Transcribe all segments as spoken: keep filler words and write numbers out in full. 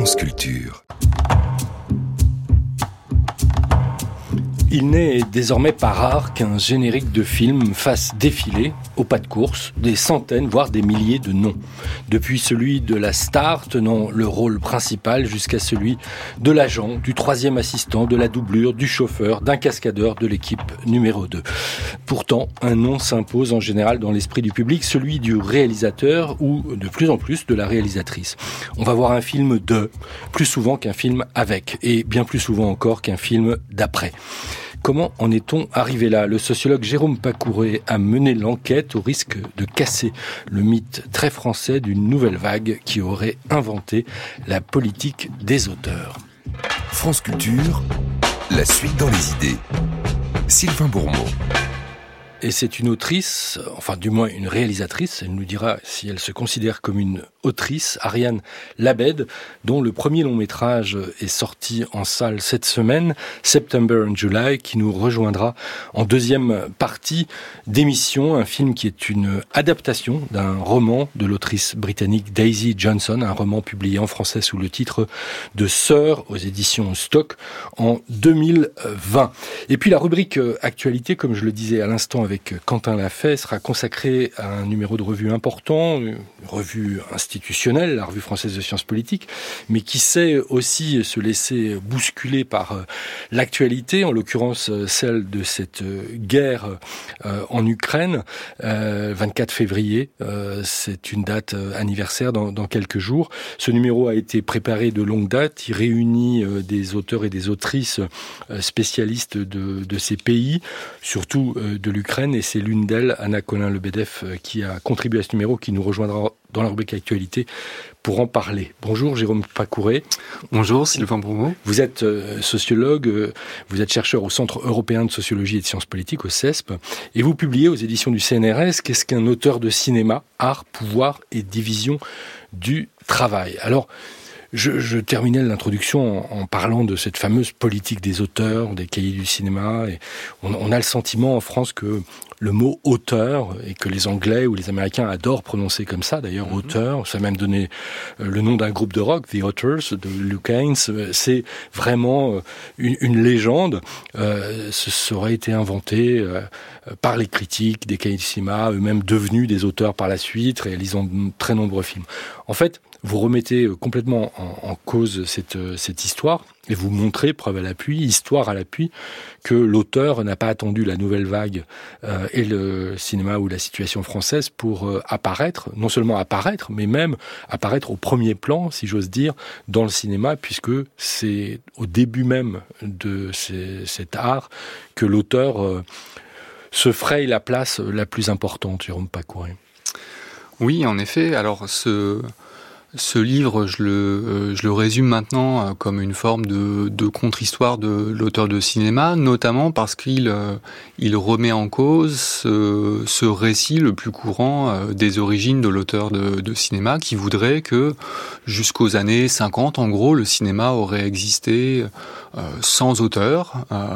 France Culture. Il n'est désormais pas rare qu'un générique de film fasse défiler, au pas de course, des centaines, voire des milliers de noms. Depuis celui de la star tenant le rôle principal jusqu'à celui de l'agent, du troisième assistant, de la doublure, du chauffeur, d'un cascadeur de l'équipe numéro deux. Pourtant, un nom s'impose en général dans l'esprit du public, celui du réalisateur ou, de plus en plus, de la réalisatrice. On va voir un film de, plus souvent qu'un film avec, et bien plus souvent encore qu'un film d'après. Comment en est-on arrivé là ? Le sociologue Jérôme Pacouré a mené l'enquête au risque de casser le mythe très français d'une nouvelle vague qui aurait inventé la politique des auteurs. France Culture, la suite dans les idées. Sylvain Bourmeau. Et c'est une autrice, enfin du moins une réalisatrice, elle nous dira si elle se considère comme une autrice, Ariane Labed, dont le premier long métrage est sorti en salle cette semaine, September and July, qui nous rejoindra en deuxième partie d'émission, un film qui est une adaptation d'un roman de l'autrice britannique Daisy Johnson, un roman publié en français sous le titre de Sœur aux éditions Stock en deux mille vingt. Et puis la rubrique actualité, comme je le disais à l'instant avec avec Quentin Lafay, sera consacré à un numéro de revue important, une revue institutionnelle, la Revue française de sciences politiques, mais qui sait aussi se laisser bousculer par l'actualité, en l'occurrence celle de cette guerre en Ukraine. vingt-quatre février, c'est une date anniversaire dans, dans quelques jours. Ce numéro a été préparé de longue date. Il réunit des auteurs et des autrices spécialistes de, de ces pays, surtout de l'Ukraine. Et c'est l'une d'elles, Anna Colin-Lebedef, qui a contribué à ce numéro, qui nous rejoindra dans la rubrique actualité pour en parler. Bonjour Jérôme Pacouré. Bonjour Sylvain Bourmeau. Vous êtes sociologue, vous êtes chercheur au Centre européen de sociologie et de sciences politiques, au C E S P, et vous publiez aux éditions du C N R S Qu'est-ce qu'un auteur de cinéma, art, pouvoir et division du travail. Alors, Je, je terminais l'introduction en, en parlant de cette fameuse politique des auteurs, des cahiers du cinéma. Et on, on a le sentiment en France que le mot auteur, et que les Anglais ou les Américains adorent prononcer comme ça, d'ailleurs, mm-hmm. auteur, ça a même donné le nom d'un groupe de rock, The Authors, de Luke Haynes, c'est vraiment une, une légende. Euh, ce serait été inventé euh, par les critiques des cahiers du cinéma, eux-mêmes devenus des auteurs par la suite, réalisant de très nombreux films. En fait, vous remettez complètement en, en cause cette, cette histoire et vous montrez, preuve à l'appui, histoire à l'appui, que l'auteur n'a pas attendu la nouvelle vague euh, et le cinéma ou la situation française pour euh, apparaître, non seulement apparaître, mais même apparaître au premier plan, si j'ose dire, dans le cinéma, puisque c'est au début même de ces, cet art que l'auteur euh, se fraye la place la plus importante, Jérôme Pacouré. Oui, en effet. Alors, ce... Ce livre, je le, je le résume maintenant comme une forme de, de contre-histoire de l'auteur de cinéma, notamment parce qu'il il remet en cause ce, ce récit le plus courant des origines de l'auteur de, de cinéma, qui voudrait que jusqu'aux années cinquante, en gros, le cinéma aurait existé euh, sans auteur, euh,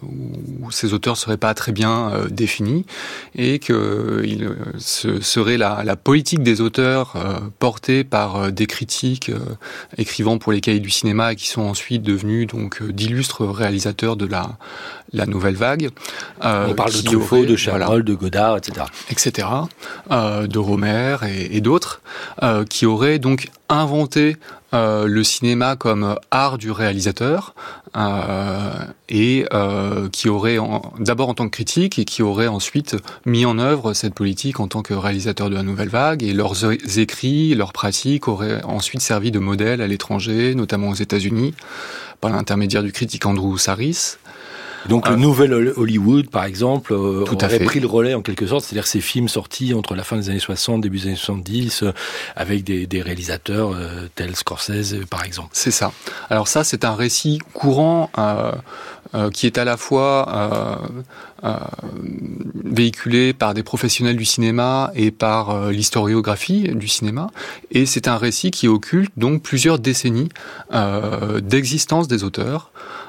où ces auteurs seraient pas très bien euh, définis, et que il ce serait la, la politique des auteurs euh, portée par des critiques euh, écrivant pour les cahiers du cinéma et qui sont ensuite devenus donc euh, d'illustres réalisateurs de la, la nouvelle vague. Euh, On parle de Truffaut, aurait, de Chabrol, voilà, de Godard, et cetera. et cetera. Euh, de Romer et, et d'autres, euh, qui auraient donc inventé Euh, le cinéma comme art du réalisateur euh, et euh, qui aurait en, d'abord en tant que critique et qui aurait ensuite mis en œuvre cette politique en tant que réalisateur de la nouvelle vague, et leurs écrits, leurs pratiques auraient ensuite servi de modèle à l'étranger, notamment aux États-Unis, par l'intermédiaire du critique Andrew Sarris. Donc, le euh, nouvel Hollywood, par exemple, euh, tout aurait à fait. pris le relais, en quelque sorte. C'est-à-dire ces films sortis entre la fin des années soixante, début des années soixante-dix, euh, avec des, des réalisateurs euh, tels Scorsese, par exemple. C'est ça. Alors ça, c'est un récit courant euh, euh, qui est à la fois euh, euh, véhiculé par des professionnels du cinéma et par euh, l'historiographie du cinéma. Et c'est un récit qui occulte donc plusieurs décennies euh, d'existence des auteurs,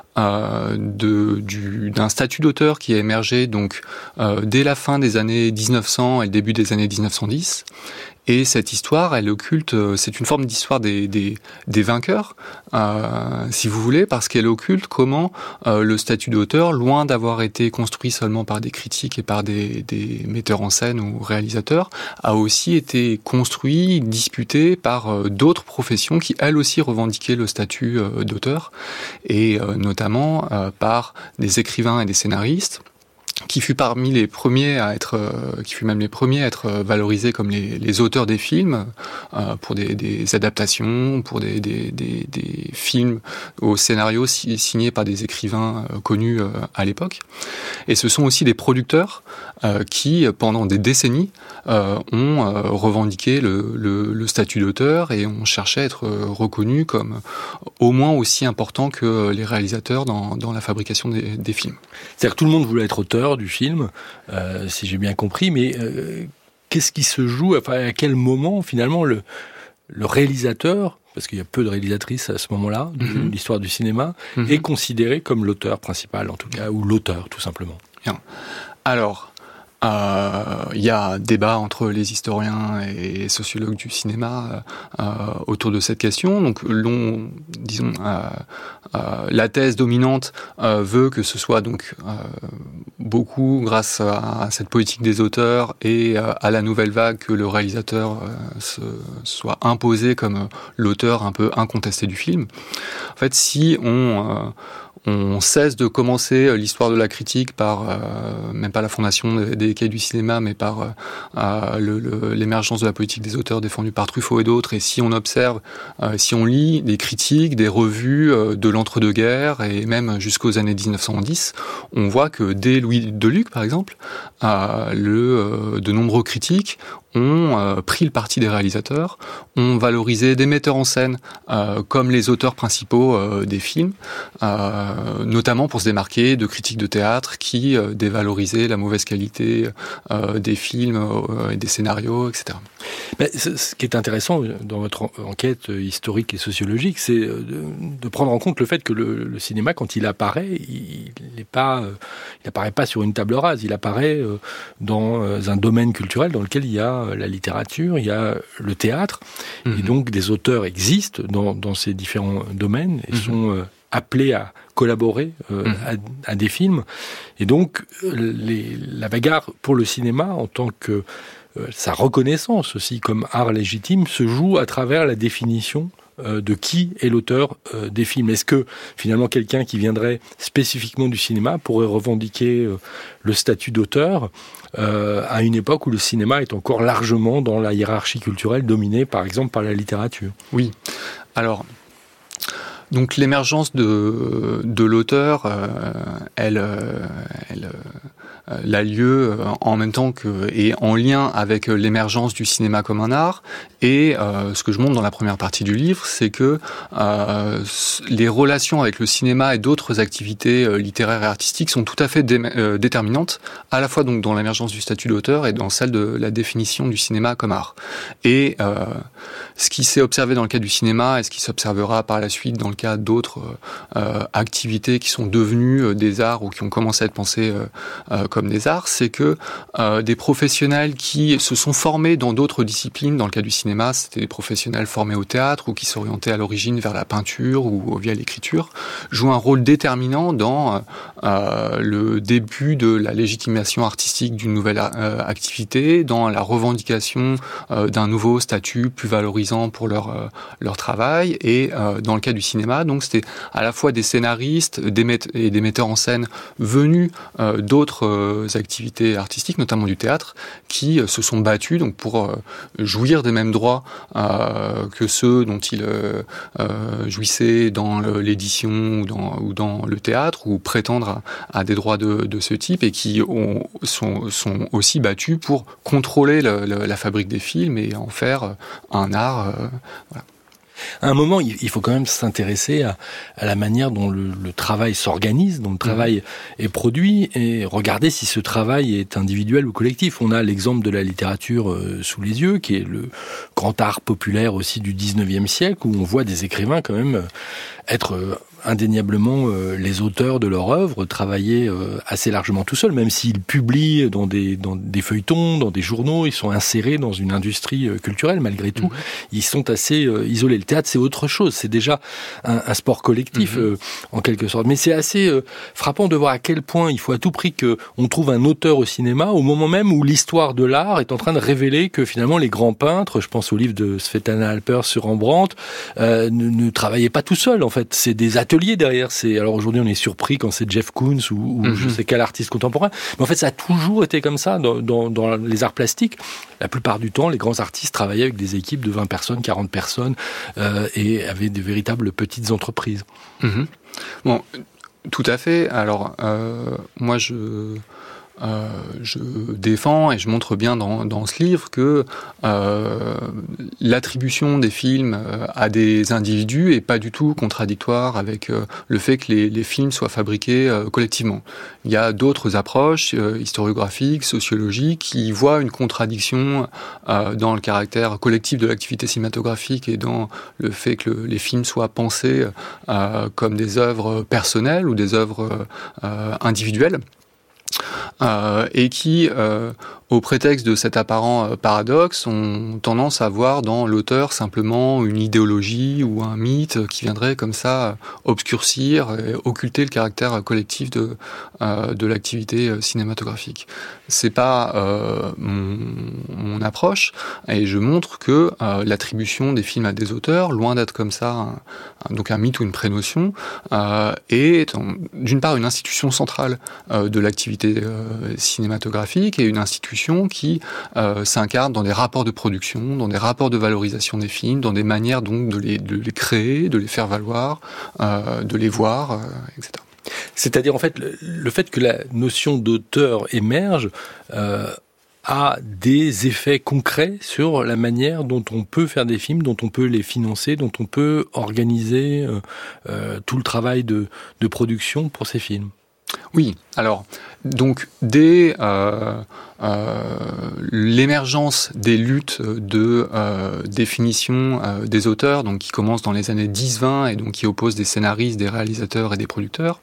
Euh, de, du, d'un statut d'auteur qui a émergé donc euh, dès la fin des années dix-neuf cents et le début des années dix-neuf cent dix, Et cette histoire, elle occulte, c'est une forme d'histoire des, des, des vainqueurs, euh, si vous voulez, parce qu'elle occulte comment euh, le statut d'auteur, loin d'avoir été construit seulement par des critiques et par des, des metteurs en scène ou réalisateurs, a aussi été construit, disputé par euh, d'autres professions qui, elles aussi, revendiquaient le statut euh, d'auteur, et euh, notamment euh, par des écrivains et des scénaristes, qui fut parmi les premiers à être, euh, qui fut même les premiers à être valorisés comme les, les auteurs des films, euh, pour des, des adaptations, pour des, des, des, des films au scénario si, signés par des écrivains euh, connus euh, à l'époque. Et ce sont aussi des producteurs euh, qui, pendant des décennies, euh, ont euh, revendiqué le, le, le statut d'auteur et ont cherché à être reconnus comme au moins aussi importants que les réalisateurs dans, dans la fabrication des, des films. C'est-à-dire que tout le monde voulait être auteur du film, euh, si j'ai bien compris, mais euh, qu'est-ce qui se joue, enfin, à quel moment finalement le, le réalisateur, parce qu'il y a peu de réalisatrices à ce moment-là de mm-hmm. l'histoire du cinéma, mm-hmm. est considéré comme l'auteur principal en tout cas, ou l'auteur tout simplement. Bien. Alors, il euh, y a débat entre les historiens et sociologues du cinéma euh, autour de cette question. Donc, l'on, disons, euh, euh, la thèse dominante euh, veut que ce soit donc euh, beaucoup grâce à cette politique des auteurs et euh, à la nouvelle vague que le réalisateur euh, se, soit imposé comme l'auteur un peu incontesté du film. En fait, si on euh, on cesse de commencer l'histoire de la critique par, euh, même pas la fondation des, des quais du cinéma, mais par euh, le, le, l'émergence de la politique des auteurs défendue par Truffaut et d'autres. Et si on observe, euh, si on lit des critiques, des revues euh, de l'entre-deux-guerres et même jusqu'aux années dix-neuf cent dix, on voit que dès Louis Deluc, par exemple, euh, le, euh, de nombreux critiques ont euh, pris le parti des réalisateurs, ont valorisé des metteurs en scène euh, comme les auteurs principaux euh, des films, euh, notamment pour se démarquer de critiques de théâtre qui euh, dévalorisaient la mauvaise qualité euh, des films euh, et des scénarios, et cetera. Ben, ce qui est intéressant dans votre enquête historique et sociologique, c'est de, de prendre en compte le fait que le, le cinéma, quand il apparaît, il n'est pas, il apparaît pas sur une table rase, il apparaît dans un domaine culturel dans lequel il y a la littérature, il y a le théâtre, mmh. et donc des auteurs existent dans, dans ces différents domaines et mmh. sont euh, appelés à collaborer euh, mmh. à, à des films. Et donc, les, la bagarre pour le cinéma, en tant que euh, sa reconnaissance aussi comme art légitime, se joue à travers la définition euh, de qui est l'auteur euh, des films. Est-ce que, finalement, quelqu'un qui viendrait spécifiquement du cinéma pourrait revendiquer euh, le statut d'auteur Euh, à une époque où le cinéma est encore largement dans la hiérarchie culturelle dominée, par exemple, par la littérature? Oui. Alors, donc l'émergence de, de l'auteur, euh, elle, elle, elle a lieu en même temps que, et en lien avec l'émergence du cinéma comme un art. Et euh, ce que je montre dans la première partie du livre, c'est que euh, les relations avec le cinéma et d'autres activités euh, littéraires et artistiques sont tout à fait dé- euh, déterminantes, à la fois donc dans l'émergence du statut d'auteur et dans celle de la définition du cinéma comme art. Et euh, ce qui s'est observé dans le cas du cinéma et ce qui s'observera par la suite dans le cas d'autres euh, activités qui sont devenues euh, des arts ou qui ont commencé à être pensées euh, euh, comme des arts, c'est que euh, des professionnels qui se sont formés dans d'autres disciplines, dans le cas du cinéma, c'était des professionnels formés au théâtre ou qui s'orientaient à l'origine vers la peinture ou via l'écriture, jouent un rôle déterminant dans euh, le début de la légitimation artistique d'une nouvelle euh, activité, dans la revendication euh, d'un nouveau statut plus valorisant pour leur, euh, leur travail. Et euh, dans le cas du cinéma, donc c'était à la fois des scénaristes des met- et des metteurs en scène venus euh, d'autres euh, activités artistiques, notamment du théâtre, qui euh, se sont battus donc pour euh, jouir des mêmes droits euh, que ceux dont ils euh, euh, jouissaient dans le, l'édition ou dans, ou dans le théâtre, ou prétendre à, à des droits de, de ce type, et qui ont, sont, sont aussi battus pour contrôler le, le, la fabrique des films et en faire un art. Euh, voilà. À un moment, il faut quand même s'intéresser à, à la manière dont le, le travail s'organise, dont le travail mmh. est produit, et regarder si ce travail est individuel ou collectif. On a l'exemple de la littérature euh, sous les yeux, qui est le grand art populaire aussi du dix-neuvième siècle, où on voit des écrivains quand même être euh, indéniablement euh, les auteurs de leur œuvre, travailler euh, assez largement tout seuls, même s'ils publient dans des, dans des feuilletons, dans des journaux, ils sont insérés dans une industrie euh, culturelle malgré tout. Mmh. Ils sont assez euh, isolés. Le théâtre, c'est autre chose. C'est déjà un, un sport collectif, mmh. euh, en quelque sorte. Mais c'est assez euh, frappant de voir à quel point il faut à tout prix qu'on trouve un auteur au cinéma au moment même où l'histoire de l'art est en train de révéler que finalement les grands peintres, je pense au livre de Svetlana Alpers sur Rembrandt, euh, ne, ne travaillaient pas tout seuls. En fait, c'est des ateliers derrière. C'est alors aujourd'hui on est surpris quand c'est Jeff Koons ou, ou mm-hmm. je sais quel artiste contemporain, mais en fait ça a toujours été comme ça dans, dans, dans les arts plastiques. La plupart du temps, les grands artistes travaillaient avec des équipes de vingt personnes, quarante personnes euh, et avaient de véritables petites entreprises. Mm-hmm. Bon, tout à fait. Alors euh, moi je Euh, je défends et je montre bien dans, dans ce livre que euh, l'attribution des films euh, à des individus est pas du tout contradictoire avec euh, le fait que les, les films soient fabriqués euh, collectivement. Il y a d'autres approches euh, historiographiques, sociologiques qui voient une contradiction euh, dans le caractère collectif de l'activité cinématographique et dans le fait que le, les films soient pensés euh, comme des œuvres personnelles ou des œuvres euh, individuelles. Euh, et qui, euh, au prétexte de cet apparent euh, paradoxe, ont tendance à voir dans l'auteur simplement une idéologie ou un mythe qui viendrait comme ça obscurcir et occulter le caractère collectif de, euh, de l'activité cinématographique. C'est pas euh, mon, mon approche, et je montre que euh, l'attribution des films à des auteurs, loin d'être comme ça un, un, donc un mythe ou une prénotion, euh, est en, d'une part une institution centrale euh, de l'activité euh, cinématographique et une institution qui euh, s'incarne dans des rapports de production, dans des rapports de valorisation des films, dans des manières donc de les, de les créer, de les faire valoir, euh, de les voir, euh, et cetera. C'est-à-dire, en fait, le, le fait que la notion d'auteur émerge euh, a des effets concrets sur la manière dont on peut faire des films, dont on peut les financer, dont on peut organiser euh, euh, tout le travail de, de production pour ces films. Oui, alors, donc, dès euh, euh, l'émergence des luttes de euh, définition euh, des auteurs, donc qui commencent dans les années dix vingt et donc qui opposent des scénaristes, des réalisateurs et des producteurs,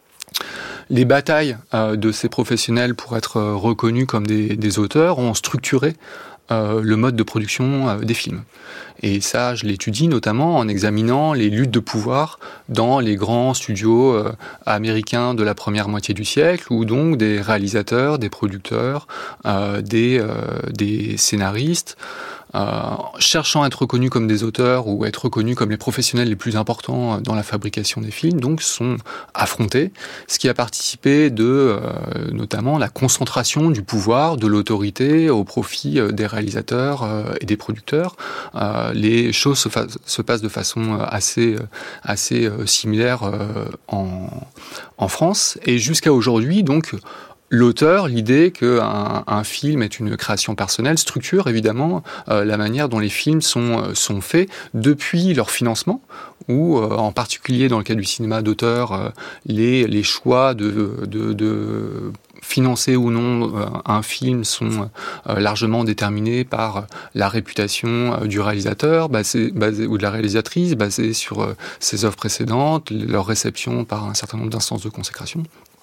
les batailles euh, de ces professionnels pour être reconnus comme des, des auteurs ont structuré euh, le mode de production euh, des films. Et ça, je l'étudie notamment en examinant les luttes de pouvoir dans les grands studios euh, américains de la première moitié du siècle, où donc des réalisateurs, des producteurs, euh, des, euh, des scénaristes, Euh, cherchant à être reconnus comme des auteurs ou être reconnus comme les professionnels les plus importants dans la fabrication des films, donc sont affrontés, ce qui a participé de euh, notamment la concentration du pouvoir, de l'autorité au profit euh, des réalisateurs euh, et des producteurs. Euh, les choses se, fa- se passent de façon assez, assez euh, similaire euh, en, en France, et jusqu'à aujourd'hui, donc, l'auteur, l'idée qu'un un film est une création personnelle, structure évidemment euh, la manière dont les films sont, euh, sont faits depuis leur financement, ou euh, en particulier dans le cas du cinéma d'auteur, euh, les, les choix de, de, de financer ou non euh, un film sont euh, largement déterminés par la réputation euh, du réalisateur basé, basé, ou de la réalisatrice, basée sur euh, ses œuvres précédentes, leur réception par un certain nombre d'instances de consécration.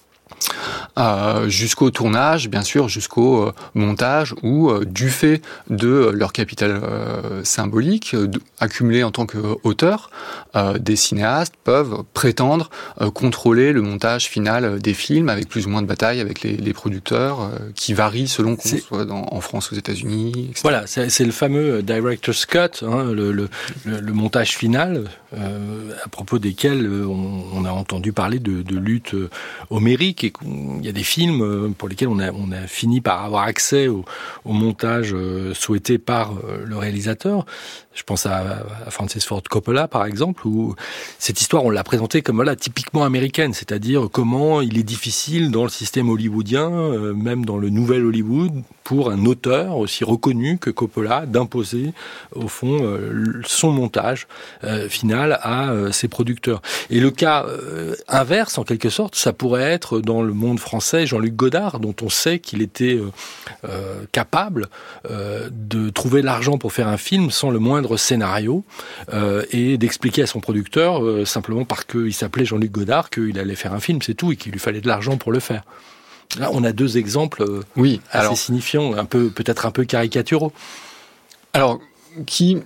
Euh, jusqu'au tournage, bien sûr, jusqu'au euh, montage, où, euh, du fait de leur capital euh, symbolique, euh, accumulé en tant qu'auteur, euh, des cinéastes peuvent prétendre euh, contrôler le montage final des films, avec plus ou moins de batailles avec les, les producteurs, euh, qui varient selon qu'on c'est... soit dans, en France, aux États-Unis, et cetera. Voilà, c'est, c'est le fameux director's cut, hein, le, le, le, le montage final, euh, à propos desquels on, on a entendu parler de, de lutte homérique. Et il y a des films pour lesquels on a, on a fini par avoir accès au, au montage souhaité par le réalisateur. Je pense à, à Francis Ford Coppola, par exemple, où cette histoire, on l'a présentée comme voilà, typiquement américaine, c'est-à-dire comment il est difficile dans le système hollywoodien, euh, même dans le nouvel Hollywood, pour un auteur aussi reconnu que Coppola, d'imposer, au fond, euh, son montage euh, final à euh, ses producteurs. Et le cas euh, inverse, en quelque sorte, ça pourrait être dans le monde français, français Jean-Luc Godard, dont on sait qu'il était euh, euh, capable euh, de trouver l'argent pour faire un film sans le moindre scénario euh, et d'expliquer à son producteur, euh, simplement parce qu'il s'appelait Jean-Luc Godard, qu'il allait faire un film, c'est tout, et qu'il lui fallait de l'argent pour le faire. Là, on a deux exemples euh, oui, assez alors, signifiants, un peu, peut-être un peu caricaturaux. Alors, qui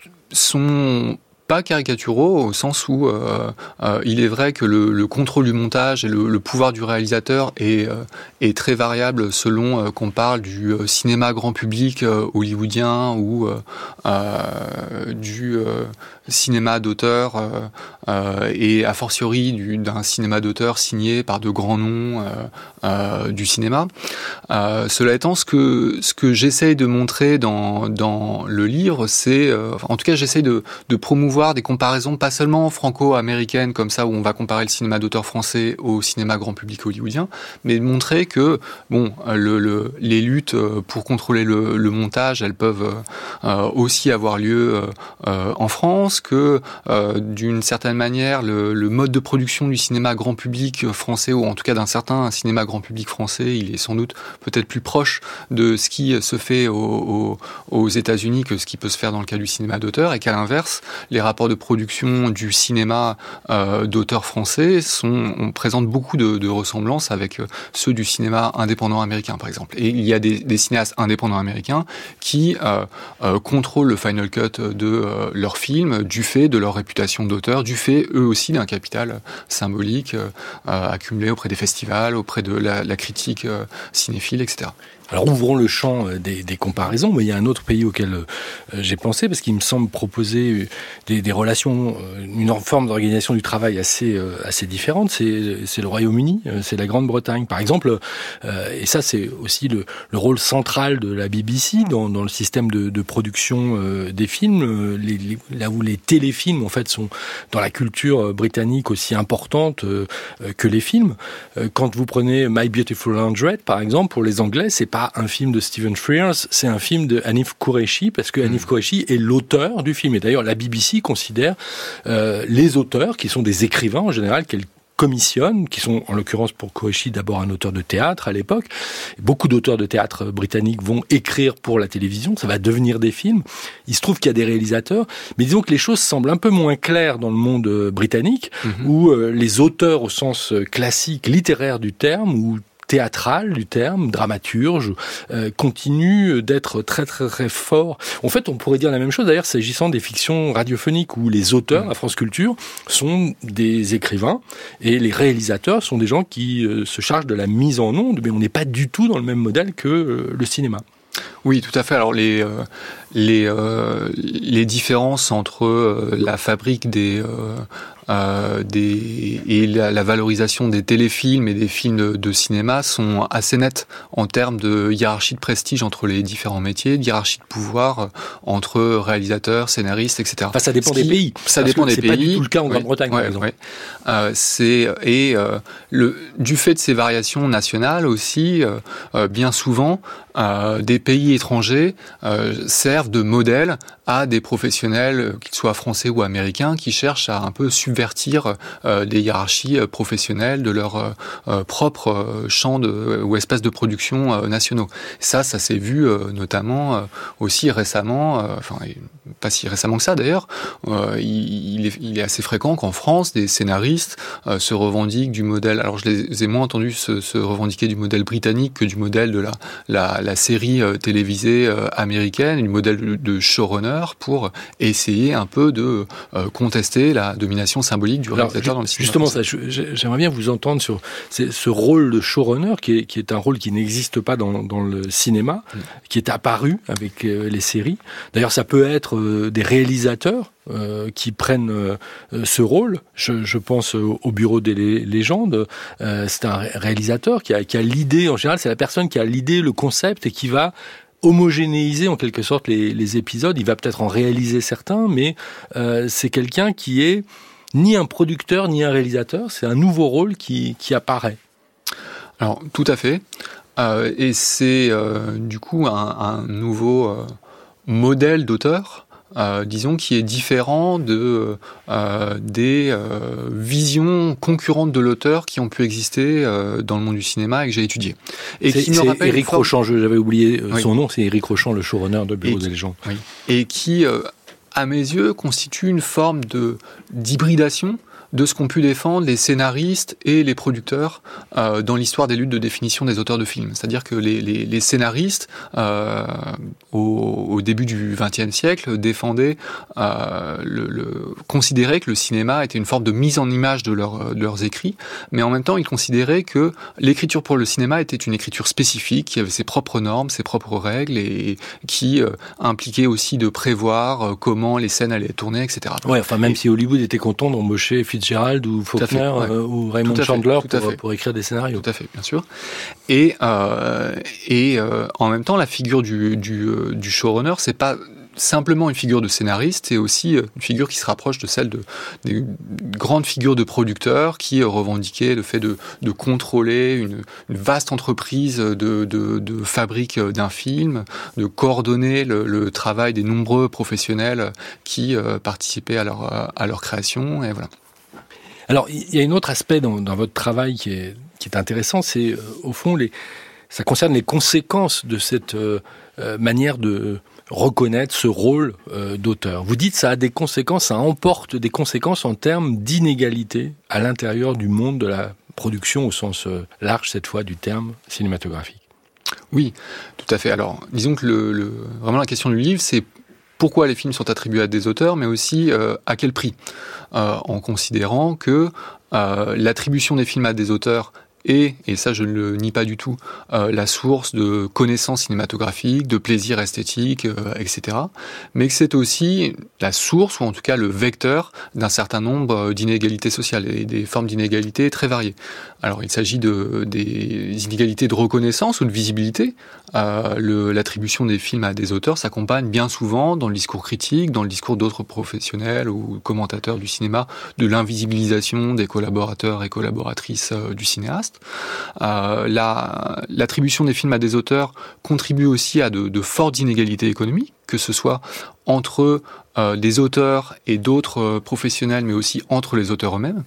sont pas caricaturaux au sens où euh, euh, il est vrai que le, le contrôle du montage et le, le pouvoir du réalisateur est, euh, est très variable selon euh, qu'on parle du euh, cinéma grand public euh, hollywoodien ou euh, euh, du euh, cinéma d'auteur euh, euh, et a fortiori du, d'un cinéma d'auteur signé par de grands noms euh, euh, du cinéma. Euh, cela étant, ce que ce que j'essaye de montrer dans dans le livre, c'est euh, enfin, en tout cas j'essaye de de promouvoir des comparaisons pas seulement franco-américaines comme ça où on va comparer le cinéma d'auteur français au cinéma grand public hollywoodien, mais de montrer que bon le, le les luttes pour contrôler le, le montage, elles peuvent euh, aussi avoir lieu euh, en France, que euh, d'une certaine manière le, le mode de production du cinéma grand public français, ou en tout cas d'un certain cinéma grand public français, il est sans doute peut-être plus proche de ce qui se fait aux, aux, aux États-Unis que ce qui peut se faire dans le cas du cinéma d'auteur, et qu'à l'inverse, les rapports de production du cinéma euh, d'auteur français sont, on présente beaucoup de, de ressemblances avec euh, ceux du cinéma indépendant américain, par exemple. Et il y a des, des cinéastes indépendants américains qui euh, euh, contrôlent le final cut de euh, leurs films du fait de leur réputation d'auteur, du fait eux aussi d'un capital symbolique euh, accumulé auprès des festivals, auprès de la, la critique euh, cinéphile, et cetera. Alors ouvrons le champ des, des comparaisons, mais il y a un autre pays auquel euh, j'ai pensé, parce qu'il me semble proposer des, des relations, une forme d'organisation du travail assez euh, assez différente. C'est, c'est le Royaume-Uni, c'est la Grande-Bretagne, par exemple, euh, et ça c'est aussi le, le rôle central de la B B C dans, dans le système de, de production euh, des films, les, les, là où les téléfilms en fait sont dans la culture britannique aussi importante euh, que les films. Euh, quand vous prenez My Beautiful Hundred, par exemple, pour les Anglais, c'est pas un film de Stephen Frears, c'est un film de Hanif Kureishi, parce que Hanif Kureishi est l'auteur du film. Et d'ailleurs, la B B C considère euh, les auteurs, qui sont des écrivains en général, qu'elle commissionne, qui sont en l'occurrence pour Kureishi d'abord un auteur de théâtre à l'époque. Beaucoup d'auteurs de théâtre britanniques vont écrire pour la télévision, ça va devenir des films. Il se trouve qu'il y a des réalisateurs, mais disons que les choses semblent un peu moins claires dans le monde britannique, mmh. où euh, les auteurs au sens classique, littéraire du terme, ou théâtral du terme, dramaturge, euh, continue d'être très très très fort. En fait, on pourrait dire la même chose d'ailleurs s'agissant des fictions radiophoniques, où les auteurs, mmh. à France Culture, sont des écrivains et les réalisateurs sont des gens qui euh, se chargent de la mise en onde, mais on n'est pas du tout dans le même modèle que euh, le cinéma. Oui, tout à fait. Alors les euh, les euh, les différences entre euh, la fabrique des euh, euh, des et la, la valorisation des téléfilms et des films de, de cinéma sont assez nettes en termes de hiérarchie de prestige entre les différents métiers, de hiérarchie de pouvoir euh, entre réalisateurs, scénaristes, et cetera. Enfin, ça dépend qui, des pays. Ça dépend des c'est pays. C'est pas du tout le cas en Grande-Bretagne, ouais, par exemple. Ouais. Euh, c'est et euh, le du fait de ces variations nationales aussi, euh, euh, bien souvent, euh, des pays étrangers euh, servent de modèle à des professionnels, qu'ils soient français ou américains, qui cherchent à un peu subvertir euh, des hiérarchies professionnelles de leur euh, propre euh, champ de, ou espace de production euh, nationaux. Ça, ça s'est vu euh, notamment euh, aussi récemment, euh, enfin pas si récemment que ça d'ailleurs, euh, il, il, est, il est assez fréquent qu'en France, des scénaristes euh, se revendiquent du modèle, alors je les ai moins entendus se, se revendiquer du modèle britannique que du modèle de la, la, la série euh, télévisée euh, américaine, du modèle de, de showrunner, pour essayer un peu de euh, contester la domination symbolique du réalisateur dans le cinéma. Justement, ça, j'aimerais bien vous entendre sur ce rôle de showrunner, qui est, qui est un rôle qui n'existe pas dans, dans le cinéma, mmh. qui est apparu avec euh, les séries. D'ailleurs, ça peut être euh, des réalisateurs Euh, qui prennent euh, ce rôle. Je, je pense au, au Bureau des légendes. Euh, c'est un réalisateur qui a, qui a l'idée, en général, c'est la personne qui a l'idée, le concept, et qui va homogénéiser en quelque sorte les, les épisodes. Il va peut-être en réaliser certains, mais euh, c'est quelqu'un qui est ni un producteur ni un réalisateur. C'est un nouveau rôle qui, qui apparaît. Alors, tout à fait. Euh, et c'est euh, du coup un, un nouveau euh, modèle d'auteur euh, disons, qui est différent de euh, des euh, visions concurrentes de l'auteur qui ont pu exister euh, dans le monde du cinéma et que j'ai étudié. Et c'est, qui me rappelle Éric forme... Rochant, j'avais oublié euh, oui. son nom, c'est Éric Rochant, le showrunner de Bureau des légendes. Oui. Et qui, euh, à mes yeux, constitue une forme de d'hybridation de ce qu'ont pu défendre les scénaristes et les producteurs euh, dans l'histoire des luttes de définition des auteurs de films. C'est-à-dire que les, les, les scénaristes, euh, au, au début du vingtième siècle, défendaient, euh, le, le, considéraient que le cinéma était une forme de mise en image de, leur, de leurs écrits, mais en même temps, ils considéraient que l'écriture pour le cinéma était une écriture spécifique, qui avait ses propres normes, ses propres règles, et qui euh, impliquait aussi de prévoir euh, comment les scènes allaient être tournées, et cetera. Ouais, enfin, même et, si Hollywood était content d'embaucher Fitzgerald ou Faulkner ouais. euh, ou Raymond fait, Chandler pour, pour écrire des scénarios. Tout à fait, bien sûr. Et, euh, et euh, en même temps, la figure du, du, du showrunner, c'est pas simplement une figure de scénariste, c'est aussi une figure qui se rapproche de celle de des grandes figures de producteurs qui revendiquaient le fait de, de contrôler une, une vaste entreprise de, de, de fabrique d'un film, de coordonner le, le travail des nombreux professionnels qui euh, participaient à leur, à leur création, et voilà. Alors, il y a un autre aspect dans, dans votre travail qui est, qui est intéressant, c'est euh, au fond, les, ça concerne les conséquences de cette euh, manière de reconnaître ce rôle euh, d'auteur. Vous dites ça a des conséquences, ça emporte des conséquences en termes d'inégalité à l'intérieur du monde de la production au sens euh, large, cette fois, du terme cinématographique. Oui, tout à fait. Alors, disons que le, le, vraiment la question du livre, c'est pourquoi les films sont attribués à des auteurs, mais aussi euh, à quel prix, euh, en considérant que euh, l'attribution des films à des auteurs est, et ça je ne le nie pas du tout, euh, la source de connaissances cinématographiques, de plaisir esthétique, euh, et cetera. Mais que c'est aussi la source, ou en tout cas le vecteur, d'un certain nombre d'inégalités sociales, et des formes d'inégalités très variées. Alors il s'agit de, des inégalités de reconnaissance ou de visibilité. Euh, le, l'attribution des films à des auteurs s'accompagne bien souvent, dans le discours critique, dans le discours d'autres professionnels ou commentateurs du cinéma, de l'invisibilisation des collaborateurs et collaboratrices euh, du cinéaste. Euh, la, l'attribution des films à des auteurs contribue aussi à de, de fortes inégalités économiques, que ce soit entre euh, des auteurs et d'autres euh, professionnels, mais aussi entre les auteurs eux-mêmes.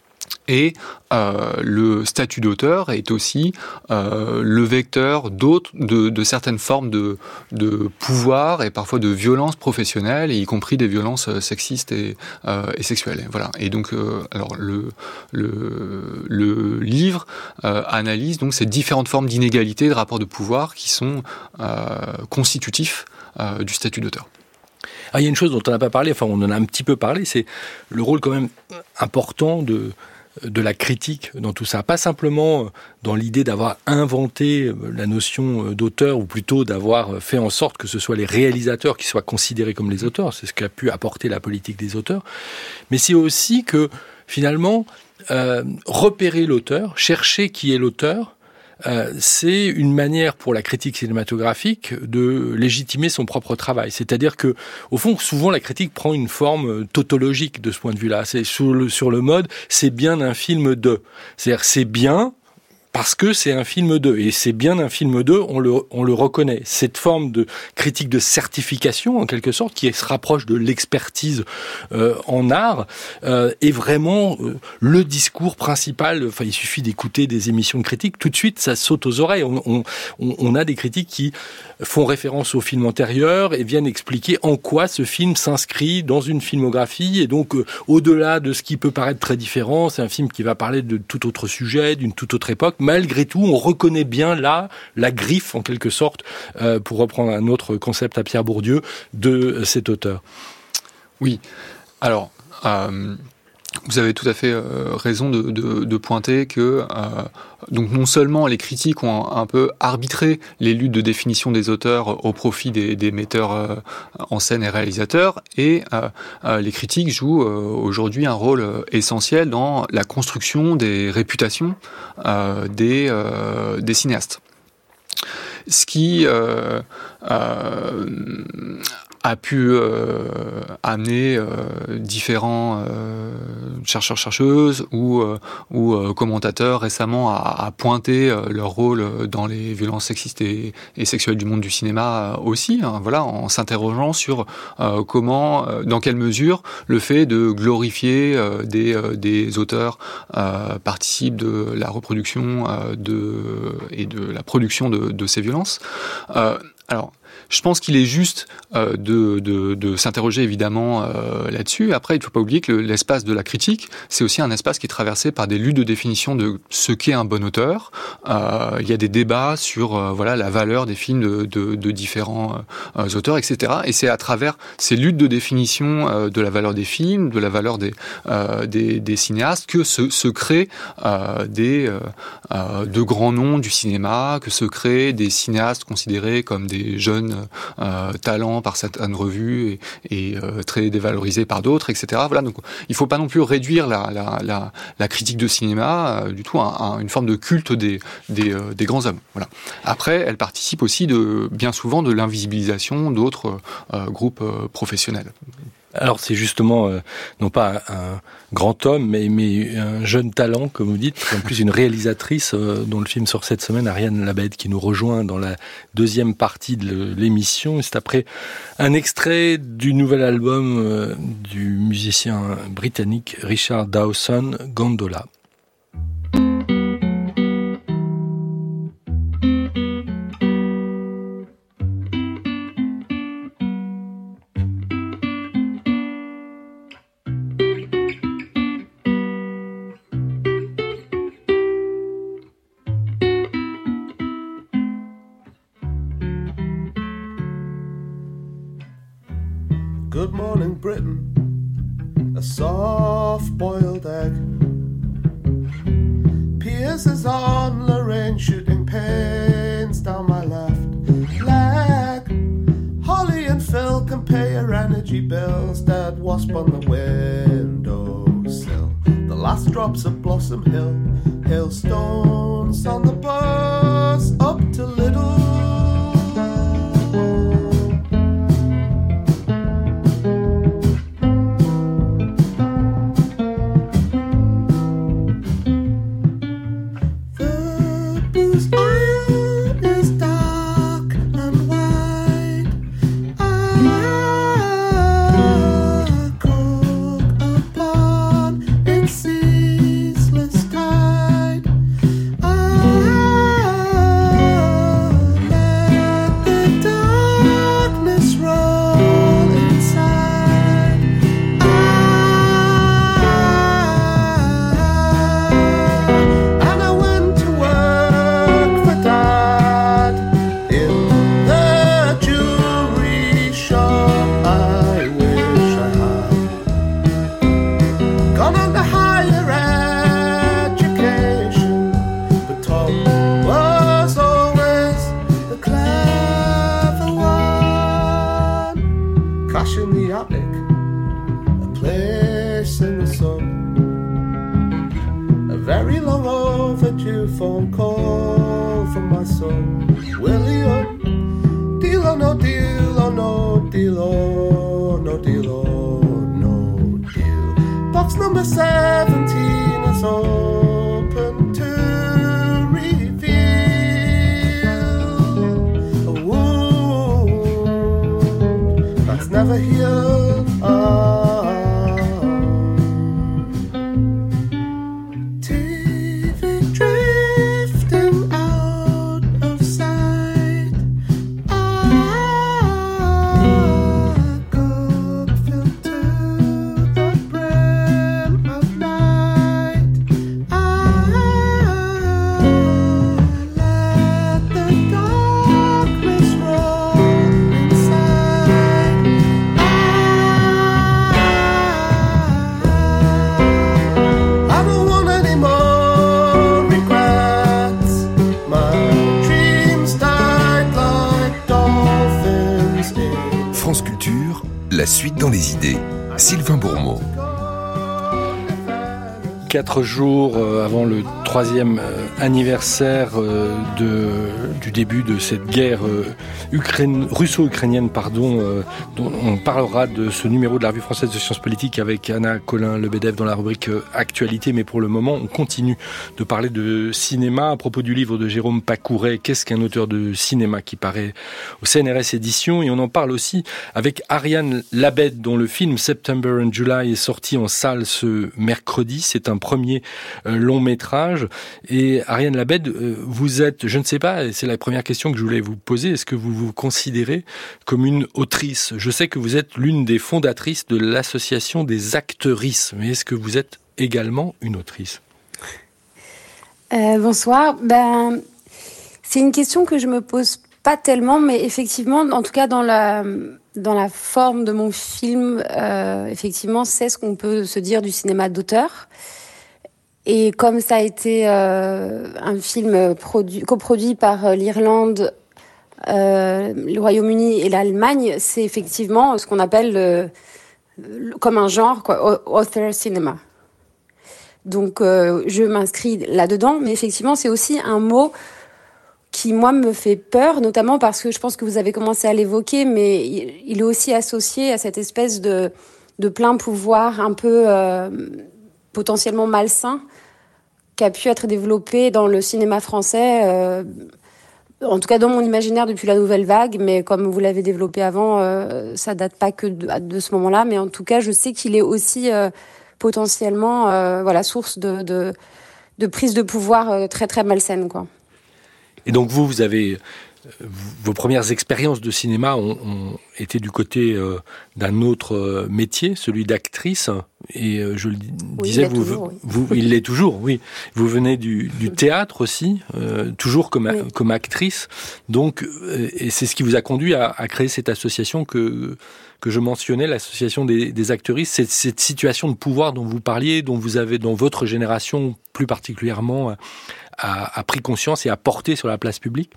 Et euh, le statut d'auteur est aussi euh, le vecteur d'autres, de, de certaines formes de, de pouvoir et parfois de violences professionnelles, y compris des violences sexistes et, euh, et sexuelles. Voilà. Et donc, euh, alors le, le, le livre euh, analyse donc ces différentes formes d'inégalité, de rapports de pouvoir qui sont euh, constitutifs euh, du statut d'auteur. Ah, il y a une chose dont on n'a pas parlé, enfin on en a un petit peu parlé, c'est le rôle quand même important de de la critique dans tout ça, pas simplement dans l'idée d'avoir inventé la notion d'auteur, ou plutôt d'avoir fait en sorte que ce soit les réalisateurs qui soient considérés comme les auteurs, c'est ce qu'a pu apporter la politique des auteurs, mais c'est aussi que finalement euh, repérer l'auteur, chercher qui est l'auteur, Euh, c'est une manière pour la critique cinématographique de légitimer son propre travail. C'est-à-dire que, au fond, souvent la critique prend une forme tautologique de ce point de vue-là. C'est sur le, sur le mode, c'est bien un film de. C'est-à-dire, c'est bien parce que c'est un film de. Et c'est bien un film de, on le, on le reconnaît. Cette forme de critique de certification, en quelque sorte, qui se rapproche de l'expertise euh, en art, euh, est vraiment euh, le discours principal. Enfin, il suffit d'écouter des émissions de critiques, tout de suite, ça saute aux oreilles. On, on, on a des critiques qui font référence au film antérieur et viennent expliquer en quoi ce film s'inscrit dans une filmographie. Et donc, euh, au-delà de ce qui peut paraître très différent, c'est un film qui va parler de tout autre sujet, d'une toute autre époque. Malgré tout, on reconnaît bien là la griffe, en quelque sorte, euh, pour reprendre un autre concept à Pierre Bourdieu, de cet auteur. Oui. Alors, euh, vous avez tout à fait euh, raison de, de, de pointer que euh, donc non seulement les critiques ont un, un peu arbitré les luttes de définition des auteurs au profit des, des metteurs euh, en scène et réalisateurs, et euh, euh, les critiques jouent euh, aujourd'hui un rôle euh, essentiel dans la construction des réputations euh, des, euh, des cinéastes. Ce qui euh, euh, a pu euh, amener euh, différents euh, chercheurs chercheuses ou euh, ou euh, commentateurs récemment à, à pointer euh, leur rôle dans les violences sexistes et, et sexuelles du monde du cinéma euh, aussi, hein, voilà, en s'interrogeant sur euh, comment, euh, dans quelle mesure le fait de glorifier euh, des euh, des auteurs euh, participe de la reproduction euh, de et de la production de, de ces violences. Euh, alors, je pense qu'il est juste euh, de, de, de s'interroger évidemment euh, là-dessus. Après, il ne faut pas oublier que l'espace de la critique, c'est aussi un espace qui est traversé par des luttes de définition de ce qu'est un bon auteur. Euh, il y a des débats sur euh, voilà la valeur des films de, de, de différents euh, auteurs, et cetera. Et c'est à travers ces luttes de définition euh, de la valeur des films, de la valeur des, euh, des, des cinéastes, que se, se créent euh, des euh, de grands noms du cinéma, que se créent des cinéastes considérés comme des jeunes Euh, talent par certaines revues et, et euh, très dévalorisé par d'autres, et cetera. Voilà, donc il faut pas non plus réduire la, la, la, la critique de cinéma euh, du tout à, à une forme de culte des, des, euh, des grands hommes. Voilà. Après, elle participe aussi de, bien souvent de l'invisibilisation d'autres euh, groupes euh, professionnels. Alors c'est justement euh, non pas un, un grand homme, mais, mais un jeune talent, comme vous dites, en plus une réalisatrice euh, dont le film sort cette semaine, Ariane Labed, qui nous rejoint dans la deuxième partie de l'émission. C'est après un extrait du nouvel album euh, du musicien britannique Richard Dawson, Gondola. Good morning, Britain, a soft-boiled egg pierces on Lorraine, shooting pains down my left leg. Holly and Phil can pay your energy bills, dead wasp on the windowsill. The last drops of Blossom Hill, hailstones on the bus up to Little. La suite dans les idées, Sylvain Bourmeau. Quatre jours avant le troisième euh, anniversaire euh, de, du début de cette guerre euh, ukraine, russo-ukrainienne, pardon, euh, dont on parlera de ce numéro de la Revue française de sciences politiques avec Anna Colin-Lebedev dans la rubrique euh, Actualité. Mais pour le moment, on continue de parler de cinéma à propos du livre de Jérôme Pacouret, Qu'est-ce qu'un auteur de cinéma, qui paraît au C N R S Éditions. Et on en parle aussi avec Ariane Labed, dont le film September and July est sorti en salle ce mercredi. C'est un premier euh, long métrage. Et Ariane Labed, euh, vous êtes, je ne sais pas, et c'est la première question que je voulais vous poser, est-ce que vous vous considérez comme une autrice ? Je sais que vous êtes l'une des fondatrices de l'association des actrices, mais est-ce que vous êtes également une autrice ? euh, Bonsoir. Ben, c'est une question que je me pose pas tellement, mais effectivement, en tout cas dans la dans la forme de mon film, euh, effectivement, c'est ce qu'on peut se dire du cinéma d'auteur. Et comme ça a été euh, un film produit, coproduit par l'Irlande, euh, le Royaume-Uni et l'Allemagne, c'est effectivement ce qu'on appelle le, le, comme un genre, quoi, author cinema. Donc euh, je m'inscris là-dedans, mais effectivement c'est aussi un mot qui moi me fait peur, notamment parce que je pense que vous avez commencé à l'évoquer, mais il est aussi associé à cette espèce de, de plein pouvoir un peu euh, potentiellement malsain qui a pu être développé dans le cinéma français, euh, en tout cas dans mon imaginaire depuis la Nouvelle Vague, mais comme vous l'avez développé avant, euh, ça date pas que de, de ce moment-là, mais en tout cas je sais qu'il est aussi euh, potentiellement euh, voilà, source de, de, de prise de pouvoir euh, très très malsaine, quoi. Et donc vous, vous avez... Vos premières expériences de cinéma ont, ont été du côté euh, d'un autre euh, métier, celui d'actrice. Et euh, je le oui, disais, il vous, toujours, oui. vous, il l'est toujours, oui. Vous venez du, du théâtre aussi, euh, toujours comme, oui. comme actrice. Donc, euh, et c'est ce qui vous a conduit à, à créer cette association que que je mentionnais, l'association des, des actrices. C'est cette situation de pouvoir dont vous parliez, dont vous avez, dont votre génération plus particulièrement a, a pris conscience et a porté sur la place publique.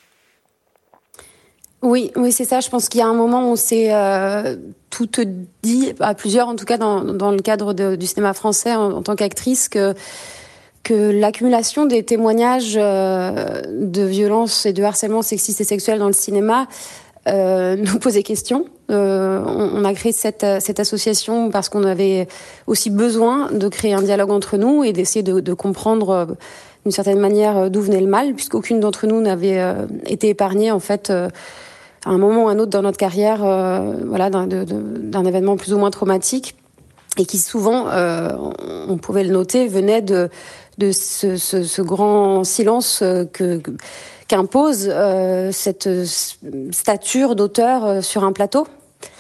Oui, oui, c'est ça. Je pense qu'il y a un moment où on s'est euh, tout dit, à plusieurs en tout cas, dans, dans le cadre de, du cinéma français en, en tant qu'actrice, que, que l'accumulation des témoignages euh, de violences et de harcèlement sexiste et sexuel dans le cinéma euh, nous posait question. Euh, on, on a créé cette, cette association parce qu'on avait aussi besoin de créer un dialogue entre nous et d'essayer de, de comprendre euh, d'une certaine manière d'où venait le mal, puisqu'aucune d'entre nous n'avait euh, été épargnée en fait. Euh, à un moment ou à un autre dans notre carrière, euh, voilà, d'un, de, de, d'un événement plus ou moins traumatique, et qui souvent, euh, on, on pouvait le noter, venait de, de ce, ce, ce grand silence que, qu'impose euh, cette stature d'auteur sur un plateau.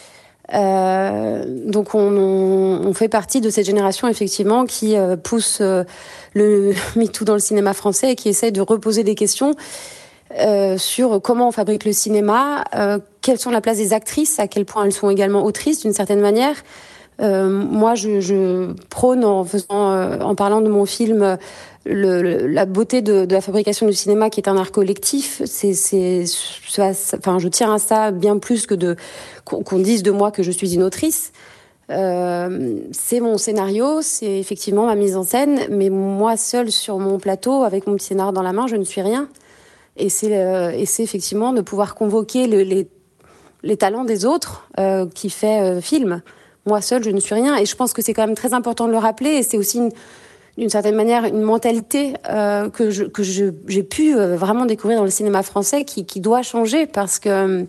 Euh, donc on, on, on fait partie de cette génération effectivement qui euh, pousse euh, le MeToo dans le cinéma français et qui essaie de reposer des questions Euh, sur comment on fabrique le cinéma, euh, quelles sont la place des actrices, à quel point elles sont également autrices d'une certaine manière. Euh, moi, je, je prône en faisant, euh, en parlant de mon film, le, le, la beauté de, de la fabrication du cinéma, qui est un art collectif. C'est, c'est, c'est, enfin, je tiens à ça bien plus que de qu'on, qu'on dise de moi que je suis une autrice. Euh, c'est mon scénario, c'est effectivement ma mise en scène, mais moi seule sur mon plateau, avec mon petit scénar dans la main, je ne suis rien. Et c'est, euh, et c'est effectivement de pouvoir convoquer le, les, les talents des autres euh, qui fait euh, film. Moi seule, je ne suis rien. Et je pense que c'est quand même très important de le rappeler. Et c'est aussi, une, d'une certaine manière, une mentalité euh, que, je, que je, j'ai pu euh, vraiment découvrir dans le cinéma français qui, qui doit changer parce que,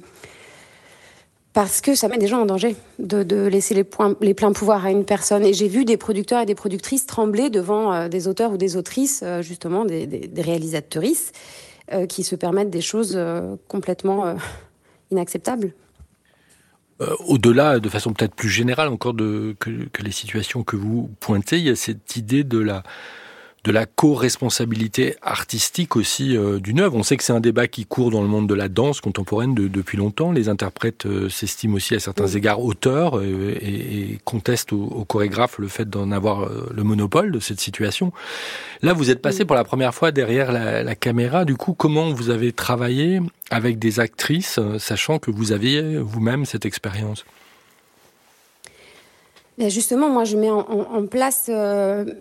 parce que ça met des gens en danger de, de laisser les, points, les pleins pouvoirs à une personne. Et j'ai vu des producteurs et des productrices trembler devant euh, des auteurs ou des autrices, euh, justement, des, des, des réalisatrices, Euh, qui se permettent des choses euh, complètement euh, inacceptables. Euh, au-delà, de façon peut-être plus générale encore de, que, que les situations que vous pointez, il y a cette idée de la, de la co-responsabilité artistique aussi euh, d'une œuvre. On sait que c'est un débat qui court dans le monde de la danse contemporaine de, depuis longtemps. Les interprètes euh, s'estiment aussi à certains oui. égards auteurs euh, et, et contestent aux, aux chorégraphes le fait d'en avoir euh, le monopole de cette situation. Là, vous êtes passé oui. pour la première fois derrière la, la caméra. Du coup, comment vous avez travaillé avec des actrices, euh, sachant que vous aviez vous-même cette expérience ? Bien justement, moi, je mets en, en, en place... Euh...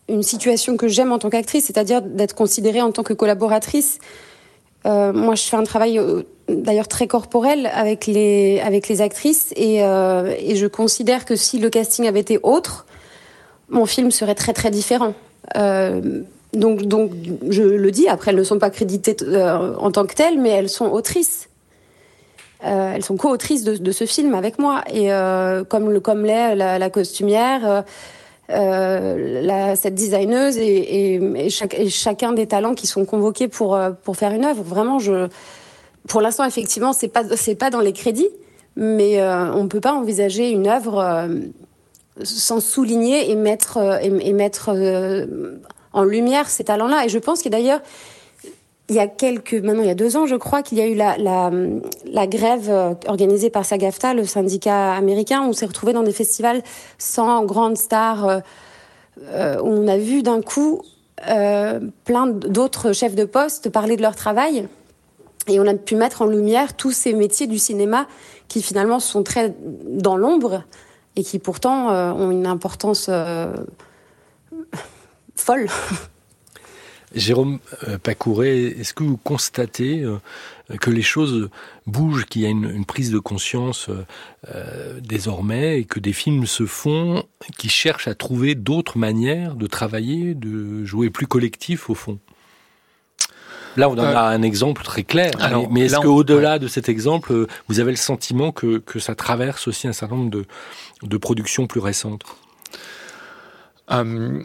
une situation que j'aime en tant qu'actrice, c'est-à-dire d'être considérée en tant que collaboratrice. Euh, moi, je fais un travail euh, d'ailleurs très corporel avec les avec les actrices et euh, et je considère que si le casting avait été autre, mon film serait très très différent. Euh, donc donc je le dis. Après, elles ne sont pas créditées euh, en tant que telles, mais elles sont autrices. Euh, elles sont co-autrices de, de ce film avec moi et euh, comme le comme l'est la, la costumière. Euh, Euh, la, cette designeuse et, et, et, chaque, et chacun des talents qui sont convoqués pour, pour faire une œuvre. Vraiment, je, pour l'instant, effectivement, c'est pas, c'est pas dans les crédits, mais euh, on ne peut pas envisager une œuvre euh, sans souligner et mettre, euh, et, et mettre euh, en lumière ces talents-là. Et je pense que d'ailleurs, il y a quelques, maintenant il y a deux ans, je crois qu'il y a eu la, la, la grève organisée par SAG-AFTRA, le syndicat américain, où on s'est retrouvé dans des festivals sans grandes stars, euh, euh, où on a vu d'un coup euh, plein d'autres chefs de poste parler de leur travail, et on a pu mettre en lumière tous ces métiers du cinéma qui finalement sont très dans l'ombre et qui pourtant euh, ont une importance euh, folle. Jérôme Pacouré, est-ce que vous constatez que les choses bougent, qu'il y a une, une prise de conscience euh, désormais et que des films se font qui cherchent à trouver d'autres manières de travailler, de jouer plus collectif au fond? Là, on en euh, a un exemple très clair. Alors, mais est-ce qu'au-delà ouais. de cet exemple, vous avez le sentiment que, que ça traverse aussi un certain nombre de, de productions plus récentes? euh,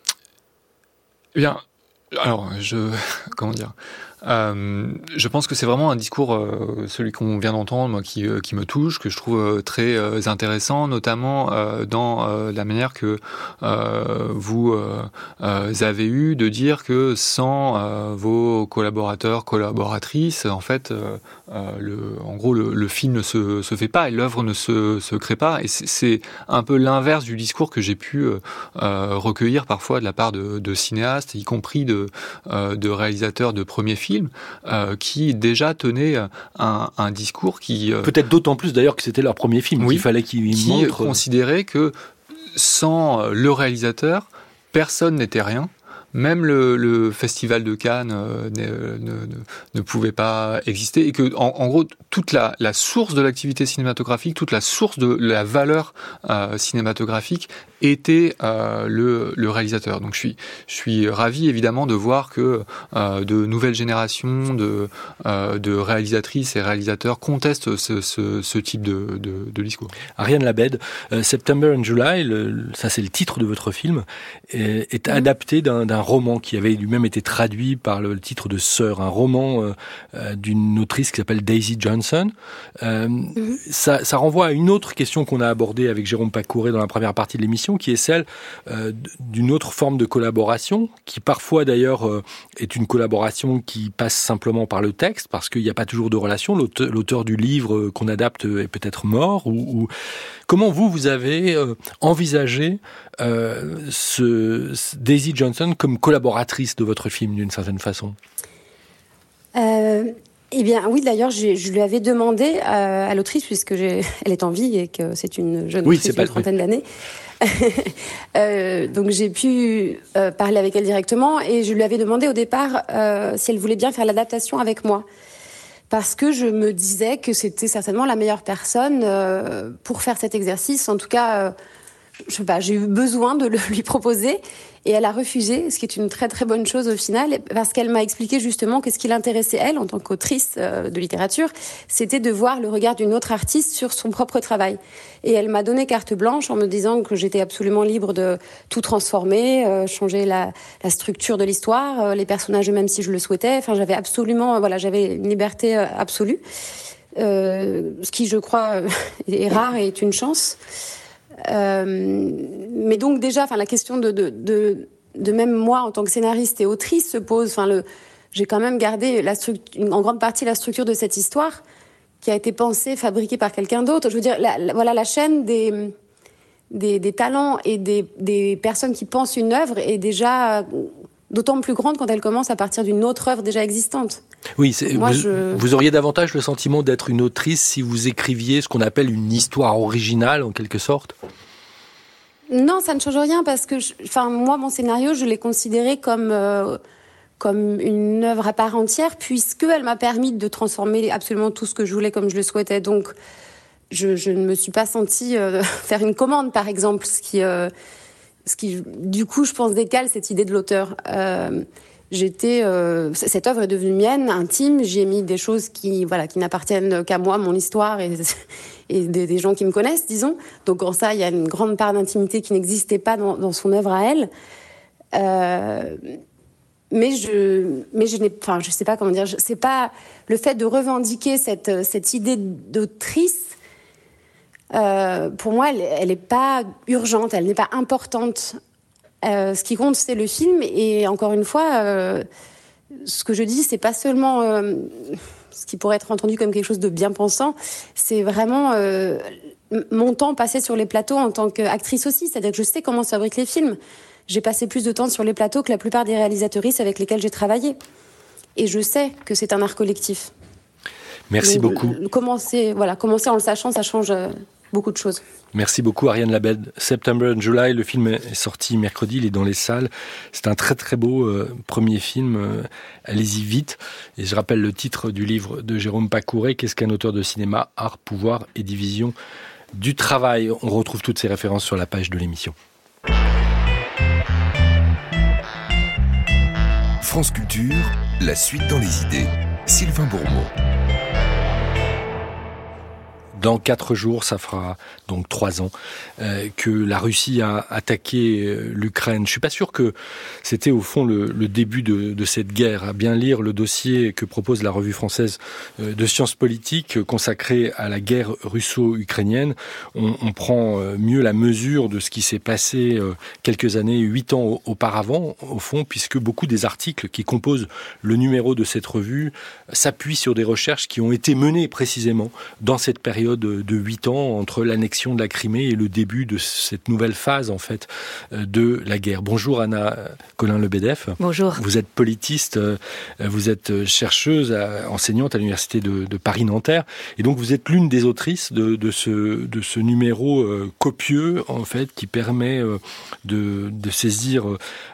Bien... Alors, je comment dire euh, je pense que c'est vraiment un discours, euh, celui qu'on vient d'entendre, moi, qui, euh, qui me touche, que je trouve euh, très euh, intéressant, notamment euh, dans euh, la manière que euh, vous euh, euh, avez eu de dire que sans euh, vos collaborateurs, collaboratrices, en fait, euh, euh, le, en gros, le, le film ne se, se fait pas et l'œuvre ne se, se crée pas. Et c'est, c'est un peu l'inverse du discours que j'ai pu euh, euh, recueillir parfois de la part de, de cinéastes, y compris de, euh, de réalisateurs de premiers films. Euh, qui déjà tenait un, un discours qui... Euh, Peut-être d'autant plus d'ailleurs que c'était leur premier film, oui, qu'il fallait qu'ils qui montrent... considérait que sans le réalisateur, personne n'était rien. Même le, le festival de Cannes euh, ne, ne, ne pouvait pas exister et que, en, en gros, toute la, la source de l'activité cinématographique, toute la source de la valeur euh, cinématographique était euh, le, le réalisateur. Donc, je suis, je suis ravi évidemment de voir que euh, de nouvelles générations de, euh, de réalisatrices et réalisateurs contestent ce, ce, ce type de, de, de discours. Ariane Labed, euh, September and July, le, ça c'est le titre de votre film, est, est adapté d'un, d'un roman qui avait lui-même été traduit par le, le titre de Sœur, un roman euh, euh, d'une autrice qui s'appelle Daisy Johnson. Euh, mm-hmm. ça, ça renvoie à une autre question qu'on a abordée avec Jérôme Pacouré dans la première partie de l'émission, qui est celle euh, d'une autre forme de collaboration, qui parfois d'ailleurs euh, est une collaboration qui passe simplement par le texte, parce qu'il n'y a pas toujours de relation. L'auteur, l'auteur du livre qu'on adapte est peut-être mort. Ou, ou... Comment vous, vous avez euh, envisagé euh, ce, ce Daisy Johnson comme collaboratrice de votre film, d'une certaine façon? euh... Eh bien, oui, d'ailleurs, je, je lui avais demandé à, à l'autrice, puisque j'ai, elle est en vie et que c'est une jeune oui, autrice d'une trentaine d'années. euh, donc, j'ai pu euh, parler avec elle directement et je lui avais demandé au départ euh, si elle voulait bien faire l'adaptation avec moi. Parce que je me disais que c'était certainement la meilleure personne euh, pour faire cet exercice. En tout cas, euh, je sais pas, j'ai eu besoin de le lui proposer. Et elle a refusé, ce qui est une très très bonne chose au final, parce qu'elle m'a expliqué justement que ce qui l'intéressait, elle, en tant qu'autrice de littérature, c'était de voir le regard d'une autre artiste sur son propre travail. Et elle m'a donné carte blanche en me disant que j'étais absolument libre de tout transformer, euh, changer la, la structure de l'histoire, euh, les personnages eux-mêmes si je le souhaitais. Enfin, j'avais absolument, voilà, j'avais une liberté euh, absolue, euh, ce qui, je crois, est rare et est une chance. Euh, mais donc déjà, enfin la question de, de de de même moi en tant que scénariste et autrice se pose. Enfin le, j'ai quand même gardé la structure, en grande partie la structure de cette histoire qui a été pensée, fabriquée par quelqu'un d'autre. Je veux dire, la, la, voilà la chaîne des des des talents et des des personnes qui pensent une œuvre est déjà d'autant plus grande quand elle commence à partir d'une autre œuvre déjà existante. Oui, c'est, Moi, vous, je... vous auriez davantage le sentiment d'être une autrice si vous écriviez ce qu'on appelle une histoire originale, en quelque sorte? Non, ça ne change rien parce que, je, enfin, moi, mon scénario, je l'ai considéré comme euh, comme une œuvre à part entière, puisque elle m'a permis de transformer absolument tout ce que je voulais comme je le souhaitais. Donc, je, je ne me suis pas sentie euh, faire une commande, par exemple, ce qui, euh, ce qui, du coup, je pense décale cette idée de l'auteur. Euh, J'étais, euh, cette œuvre est devenue mienne, intime. J'ai mis des choses qui, voilà, qui n'appartiennent qu'à moi, mon histoire et, et des, des gens qui me connaissent, disons. Donc en ça, il y a une grande part d'intimité qui n'existait pas dans, dans son œuvre à elle. Euh, mais je, mais je n'ai, enfin, je sais pas comment dire. Je, c'est pas le fait de revendiquer cette cette idée d'autrice. Euh, pour moi, elle, elle est pas urgente, elle n'est pas importante. Euh, ce qui compte, c'est le film. Et encore une fois, euh, ce que je dis, c'est pas seulement euh, ce qui pourrait être entendu comme quelque chose de bien pensant. C'est vraiment euh, mon temps passé sur les plateaux en tant qu'actrice aussi. C'est-à-dire que je sais comment se fabriquent les films. J'ai passé plus de temps sur les plateaux que la plupart des réalisatrices avec lesquelles j'ai travaillé. Et je sais que c'est un art collectif. Merci Donc, beaucoup. Commencer, voilà, commencer en le sachant, ça change euh, beaucoup de choses. Merci beaucoup Ariane Labed. September and July, le film est sorti mercredi, il est dans les salles. C'est un très très beau euh, premier film. Euh, allez-y vite. Et je rappelle le titre du livre de Jérôme Pacouret. Qu'est-ce qu'un auteur de cinéma? Art, pouvoir et division du travail. On retrouve toutes ces références sur la page de l'émission. France Culture, la suite dans les idées. Sylvain Bourmeau. Dans quatre jours, ça fera donc trois ans euh, que la Russie a attaqué euh, l'Ukraine. Je suis pas sûr que c'était au fond le, le début de, de cette guerre. À bien lire le dossier que propose la revue française euh, de sciences politiques euh, consacré à la guerre russo-ukrainienne, on, on prend euh, mieux la mesure de ce qui s'est passé euh, quelques années, huit ans auparavant, au fond, puisque beaucoup des articles qui composent le numéro de cette revue s'appuient sur des recherches qui ont été menées précisément dans cette période de huit ans entre l'annexion de la Crimée et le début de cette nouvelle phase en fait de la guerre. Bonjour Anna Colin-Lebedef. Bonjour. Vous êtes politiste, vous êtes chercheuse, enseignante à l'université de, de Paris-Nanterre, et donc vous êtes l'une des autrices de, de ce de ce numéro copieux en fait qui permet de, de saisir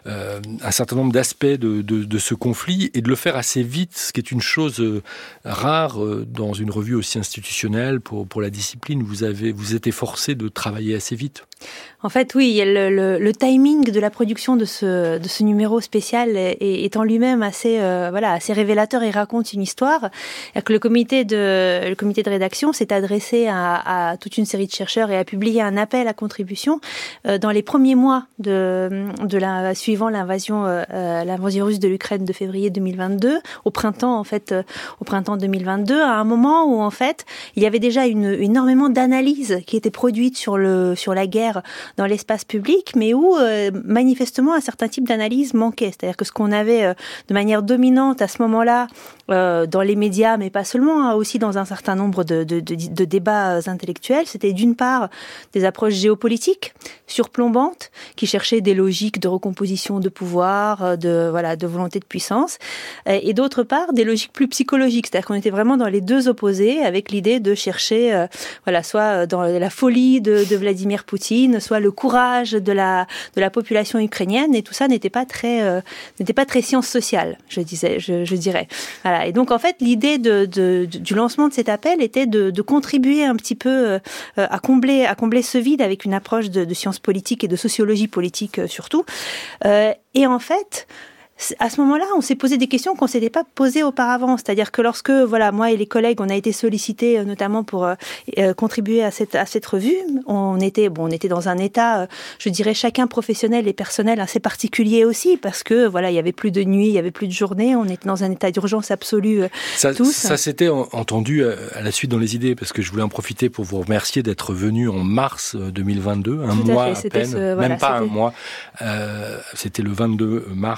un certain nombre d'aspects de, de, de ce conflit et de le faire assez vite, ce qui est une chose rare dans une revue aussi institutionnelle pour pour la discipline. Vous avez, vous êtes efforcé de travailler assez vite. En fait, oui, le, le, le timing de la production de ce, de ce numéro spécial est, est en lui-même assez, euh, voilà, assez révélateur et raconte une histoire. Que le comité de, le comité de rédaction s'est adressé à, à toute une série de chercheurs et a publié un appel à contribution euh, dans les premiers mois de, de la, suivant l'invasion, euh, l'invasion russe de l'Ukraine de février deux mille vingt-deux, au printemps, en fait, euh, au printemps deux mille vingt-deux, à un moment où, en fait, il y avait déjà une, énormément d'analyses qui étaient produites sur le, sur la guerre dans l'espace public, mais où euh, manifestement un certain type d'analyse manquait. C'est-à-dire que ce qu'on avait euh, de manière dominante à ce moment-là euh, dans les médias, mais pas seulement, hein, aussi dans un certain nombre de, de, de, de débats intellectuels, c'était d'une part des approches géopolitiques surplombantes qui cherchaient des logiques de recomposition de pouvoir, de voilà, de volonté de puissance, et d'autre part des logiques plus psychologiques. C'est-à-dire qu'on était vraiment dans les deux opposés, avec l'idée de chercher, euh, voilà, soit dans la folie de, de Vladimir Poutine, soit le courage de la de la population ukrainienne, et tout ça n'était pas très euh, n'était pas très science sociale, je disais, je, je dirais. Voilà. Et donc en fait l'idée de, de, de du lancement de cet appel était de, de contribuer un petit peu euh, à combler à combler ce vide avec une approche de, de sciences politiques et de sociologie politique euh, surtout. Euh, et en fait, à ce moment-là, on s'est posé des questions qu'on ne s'était pas posées auparavant. C'est-à-dire que lorsque, voilà, moi et les collègues, on a été sollicités notamment pour euh, contribuer à cette, à cette revue, on était, bon, on était dans un état, euh, je dirais, chacun professionnel et personnel assez particulier aussi, parce que, voilà, il y avait plus de nuit, il y avait plus de journée, on était dans un état d'urgence absolue euh, ça, tous. Ça s'était entendu à la suite dans les idées, parce que je voulais en profiter pour vous remercier d'être venu en mars deux mille vingt-deux, un Tout mois à, à peine, ce, voilà, même pas c'était... un mois. Euh, c'était le vingt-deux mars deux mille vingt-deux.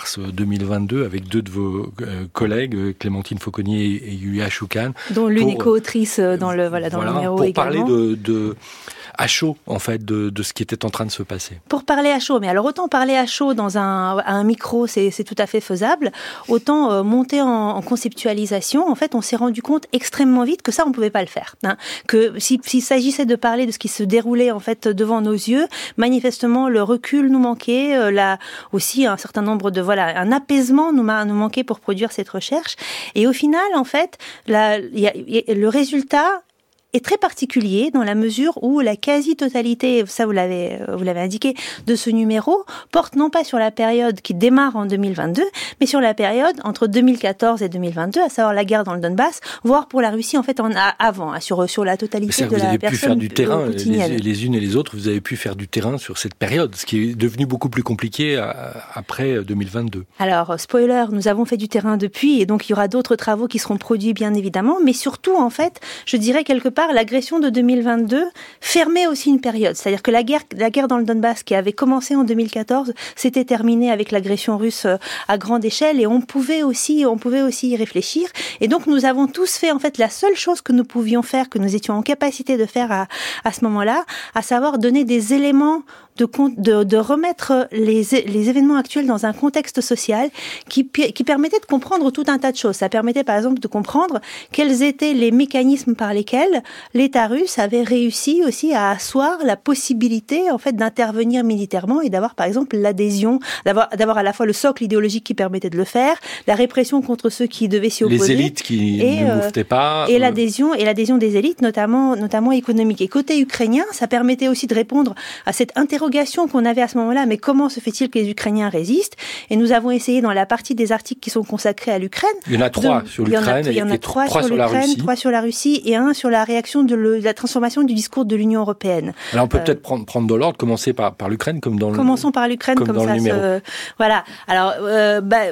mille vingt-deux avec deux de vos euh, collègues, Clémentine Fauconnier et Yulia Choukan. Dont l'une est co-autrice dans le, voilà, dans voilà, le numéro pour également. Pour parler de... de à chaud, en fait, de, de ce qui était en train de se passer. Pour parler à chaud, mais alors autant parler à chaud dans un, à un micro, c'est, c'est tout à fait faisable, autant euh, monter en, en conceptualisation, en fait, on s'est rendu compte extrêmement vite que ça, on pouvait pas le faire. Hein. Que si, s'il s'agissait de parler de ce qui se déroulait, en fait, devant nos yeux, manifestement, le recul nous manquait, euh, là, aussi, un certain nombre de, voilà, un apaisement nous, nous manquait pour produire cette recherche. Et au final, en fait, la, y a, y a, le résultat est très particulier dans la mesure où la quasi-totalité, ça vous l'avez, vous l'avez indiqué, de ce numéro porte non pas sur la période qui démarre en deux mille vingt-deux, mais sur la période entre deux mille quatorze et deux mille vingt-deux, à savoir la guerre dans le Donbass, voire pour la Russie en fait en avant, sur sur la totalité de la personne. Vous avez pu faire du terrain, les, les unes et les autres, vous avez pu faire du terrain sur cette période, ce qui est devenu beaucoup plus compliqué après deux mille vingt-deux. Alors, spoiler, nous avons fait du terrain depuis, et donc il y aura d'autres travaux qui seront produits bien évidemment, mais surtout en fait, je dirais quelque part, l'agression de deux mille vingt-deux fermait aussi une période. C'est-à-dire que la guerre, la guerre dans le Donbass, qui avait commencé en deux mille quatorze, s'était terminée avec l'agression russe à grande échelle, et on pouvait aussi, on pouvait aussi y réfléchir. Et donc, nous avons tous fait, en fait, la seule chose que nous pouvions faire, que nous étions en capacité de faire à, à ce moment-là, à savoir donner des éléments de, de, de remettre les, les événements actuels dans un contexte social qui, qui permettait de comprendre tout un tas de choses. Ça permettait, par exemple, de comprendre quels étaient les mécanismes par lesquels l'État russe avait réussi aussi à asseoir la possibilité, en fait, d'intervenir militairement et d'avoir, par exemple, l'adhésion, d'avoir, d'avoir à la fois le socle idéologique qui permettait de le faire, la répression contre ceux qui devaient s'y opposer. Les élites qui et, ne mouftaient pas. Et l'adhésion, et l'adhésion des élites, notamment, notamment économique. Et côté ukrainien, ça permettait aussi de répondre à cette interrogation qu'on avait à ce moment-là, mais comment se fait-il que les Ukrainiens résistent? Et nous avons essayé dans la partie des articles qui sont consacrés à l'Ukraine. Il y en a trois de, sur l'Ukraine, il y en a, il y en a trois, trois sur, sur l'Ukraine, trois sur la Russie et un sur la réaction de, le, de la transformation du discours de l'Union européenne. Alors on peut euh, peut-être prendre, prendre de l'ordre, commencer par, par l'Ukraine comme dans le Commençons par l'Ukraine comme, comme dans ça. Le numéro. Se, voilà. Alors euh, bah,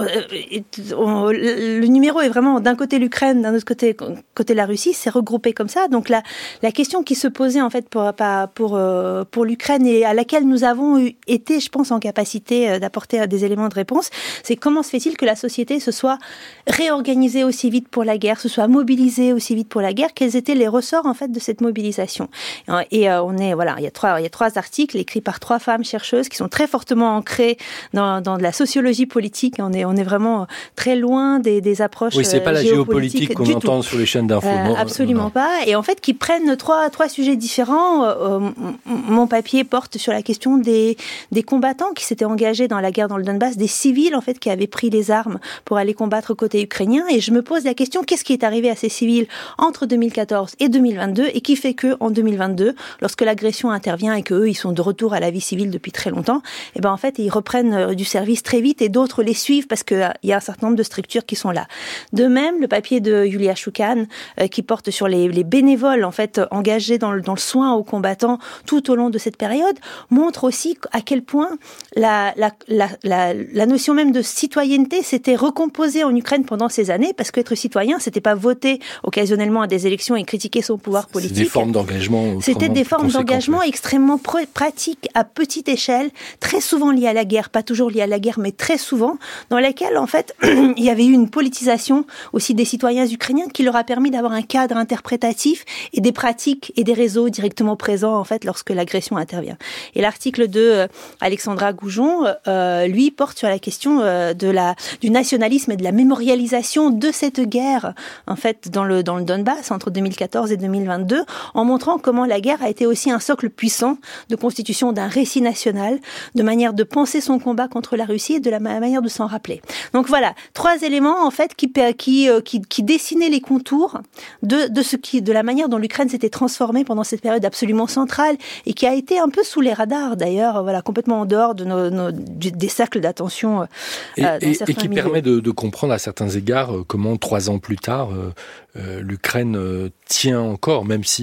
on, le numéro est vraiment d'un côté l'Ukraine, d'un autre côté côté la Russie, c'est regroupé comme ça. Donc la la question qui se posait en fait pour pour pour, pour l'Ukraine et à laquelle nous avons eu, été, je pense, en capacité d'apporter des éléments de réponse, c'est comment se fait-il que la société se soit réorganisée aussi vite pour la guerre, se soit mobilisée aussi vite pour la guerre, quels étaient les ressorts en fait de cette mobilisation. Et euh, on est voilà, il y a trois il y a trois articles écrits par trois femmes chercheuses qui sont très fortement ancrées dans dans de la sociologie politique. On est on est vraiment très loin des des approches Oui, c'est pas la géopolitique qu'on entend tout. sur les chaînes d'infos. Euh, non, absolument non. pas. Et en fait, qui prennent trois trois sujets différents. Euh, mon papier porte sur la question des des combattants qui s'étaient engagés dans la guerre dans le Donbass, des civils en fait qui avaient pris les armes pour aller combattre côté ukrainien. Et je me pose la question, qu'est-ce qui est arrivé à ces civils entre deux mille quatorze et deux mille vingt-deux et qui fait que en deux mille vingt-deux, lorsque l'agression intervient et que eux ils sont de retour à la vie civile depuis très longtemps, et ben en fait ils reprennent du service très vite et d'autres les suivent parce que il y a un certain nombre de structures qui sont là. De même, le papier de Yulia Choukan euh, qui porte sur les, les bénévoles en fait engagés dans le, dans le soin aux combattants tout au long de cette période montre aussi à quel point la, la, la, la, la notion même de citoyenneté s'était recomposée en Ukraine pendant ces années, parce qu'être citoyen, c'était pas voter occasionnellement à des élections et critiquer son pouvoir politique. C'était des formes d'engagement. C'était des formes d'engagement ouais. extrêmement pr- pratiques à petite échelle, très souvent liées à la guerre, pas toujours liées à la guerre, mais très souvent, dans lesquelles, en fait, il y avait eu une politisation aussi des citoyens ukrainiens qui leur a permis d'avoir un cadre interprétatif et des pratiques et des réseaux directement présents, en fait, lorsque l'agression intervient. Et l'article de euh, Alexandra Goujon, euh, lui, porte sur la question euh, de la, du nationalisme et de la mémorialisation de cette guerre, en fait, dans le, dans le Donbass, entre deux mille quatorze et deux mille vingt-deux, en montrant comment la guerre a été aussi un socle puissant de constitution d'un récit national, de manière de penser son combat contre la Russie et de la manière de s'en rappeler. Donc voilà, trois éléments, en fait, qui, qui, qui, qui dessinaient les contours de, de ce qui, de la manière dont l'Ukraine s'était transformée pendant cette période absolument centrale et qui a été un peu sous les radars, d'ailleurs, voilà, complètement en dehors de nos, nos, des cercles d'attention euh, et, dans et, certains et qui milieux. permet de, de comprendre à certains égards euh, comment trois ans plus tard euh, euh, l'Ukraine euh, tient encore, même si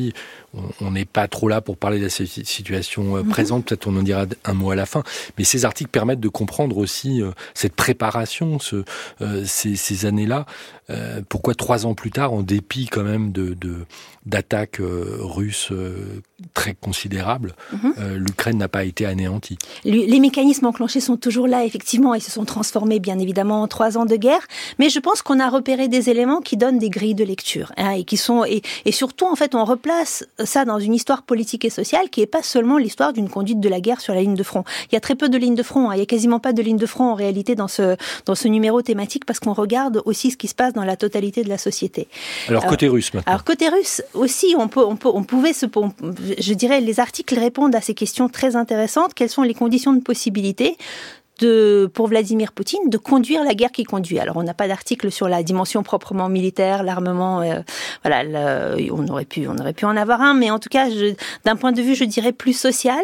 on n'est pas trop là pour parler de la situation euh, présente, peut-être on en dira un mot à la fin, mais ces articles permettent de comprendre aussi euh, cette préparation, ce, euh, ces, ces années-là. Euh, pourquoi trois ans plus tard, en dépit quand même de, de, d'attaques euh, russes euh, très considérables, mm-hmm. euh, l'Ukraine n'a pas été anéantie. Les mécanismes enclenchés sont toujours là, effectivement, ils se sont transformés bien évidemment en trois ans de guerre, mais je pense qu'on a repéré des éléments qui donnent des grilles de lecture, hein, et qui sont et, et surtout en fait on replace ça dans une histoire politique et sociale qui est pas seulement l'histoire d'une conduite de la guerre sur la ligne de front. Il y a très peu de lignes de front, hein, il y a quasiment pas de ligne de front en réalité dans ce dans ce numéro thématique parce qu'on regarde aussi ce qui se passe dans la totalité de la société. Alors, alors côté russe maintenant. Alors côté russe aussi, on peut on peut on pouvait se on, je dirais les articles répondent à ces questions très intéressantes. Quelles sont les conditions de possibilité de, pour Vladimir Poutine de conduire la guerre qu'il conduit. Alors, on n'a pas d'article sur la dimension proprement militaire, l'armement. Euh, voilà, le, on aurait pu, on aurait pu en avoir un, mais en tout cas, je, d'un point de vue, je dirais plus social,